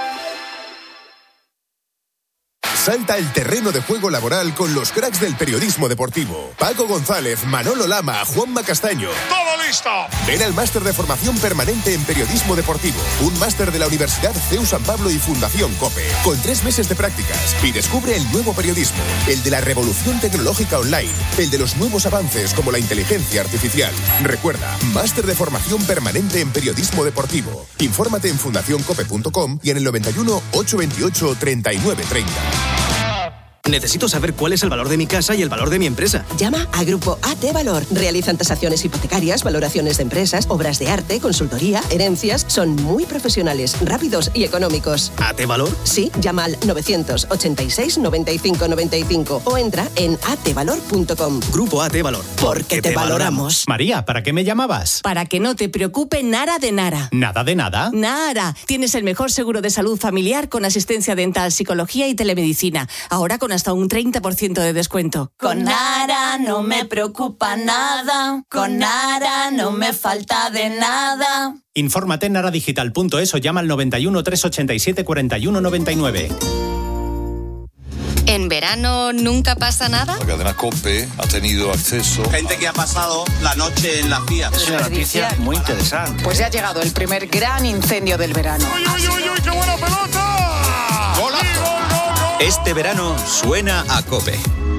[SPEAKER 27] Salta el terreno de juego laboral con los cracks del periodismo deportivo. Paco González, Manolo Lama, Juanma Castaño.
[SPEAKER 28] ¡Todo listo!
[SPEAKER 27] Ven al máster de formación permanente en periodismo deportivo. Un máster de la Universidad CEU San Pablo y Fundación COPE. Con 3 meses de prácticas. Y descubre el nuevo periodismo. El de la revolución tecnológica online. El de los nuevos avances como la inteligencia artificial. Recuerda, máster de formación permanente en periodismo deportivo. Infórmate en fundacioncope.com y en el 91 828 3930.
[SPEAKER 1] Necesito saber cuál es el valor de mi casa y el valor de mi empresa.
[SPEAKER 29] Llama a Grupo AT Valor. Realizan tasaciones hipotecarias, valoraciones de empresas, obras de arte, consultoría, herencias. Son muy profesionales, rápidos y económicos.
[SPEAKER 1] ¿AT Valor?
[SPEAKER 29] Sí, llama al 986 95 95 o entra en atvalor.com.
[SPEAKER 1] Grupo AT Valor.
[SPEAKER 29] Porque te valoramos.
[SPEAKER 1] María, ¿para qué me llamabas?
[SPEAKER 29] Para que no te preocupe nada de nada.
[SPEAKER 1] ¿Nada de nada?
[SPEAKER 29] Nada. Tienes el mejor seguro de salud familiar con asistencia dental, psicología y telemedicina. Ahora con hasta un 30% de descuento.
[SPEAKER 30] Con Nara no me preocupa nada, con Nara no me falta de nada.
[SPEAKER 1] Infórmate en naradigital.es o llama al 91 387 41 99.
[SPEAKER 12] ¿En verano nunca pasa nada?
[SPEAKER 17] La cadena COPE ha tenido acceso.
[SPEAKER 31] Gente que ha pasado la noche en la vía.
[SPEAKER 32] Es una noticia muy interesante. Pues ya ha llegado el primer gran incendio del verano.
[SPEAKER 28] ¡Uy, uy, uy, uy! ¡Qué buena pelota!
[SPEAKER 17] ¡Golazo!
[SPEAKER 1] Este verano suena a COPE.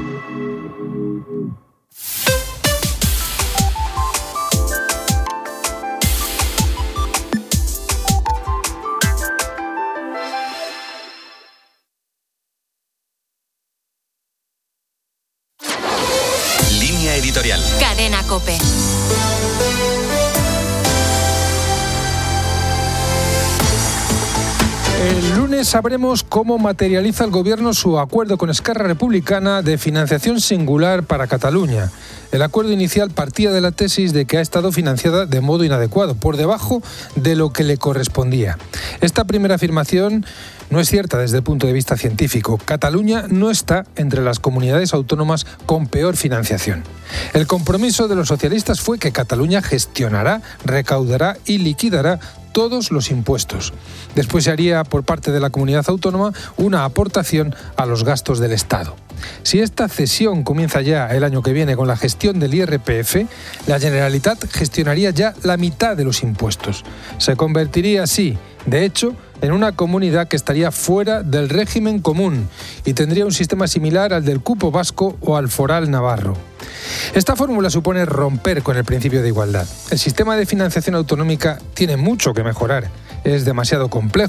[SPEAKER 1] Línea editorial.
[SPEAKER 12] Cadena COPE.
[SPEAKER 33] El lunes sabremos cómo materializa el Gobierno su acuerdo con Esquerra Republicana de financiación singular para Cataluña. El acuerdo inicial partía de la tesis de que ha estado financiada de modo inadecuado, por debajo de lo que le correspondía. Esta primera afirmación no es cierta desde el punto de vista científico. Cataluña no está entre las comunidades autónomas con peor financiación. El compromiso de los socialistas fue que Cataluña gestionará, recaudará y liquidará todos los impuestos. Después se haría por parte de la comunidad autónoma una aportación a los gastos del Estado. Si esta cesión comienza ya el año que viene con la gestión del IRPF, la Generalitat gestionaría ya la mitad de los impuestos. Se convertiría así, de hecho, en una comunidad que estaría fuera del régimen común y tendría un sistema similar al del cupo vasco o al foral navarro. Esta fórmula supone romper con el principio de igualdad. El sistema de financiación autonómica tiene mucho que mejorar. Es demasiado complejo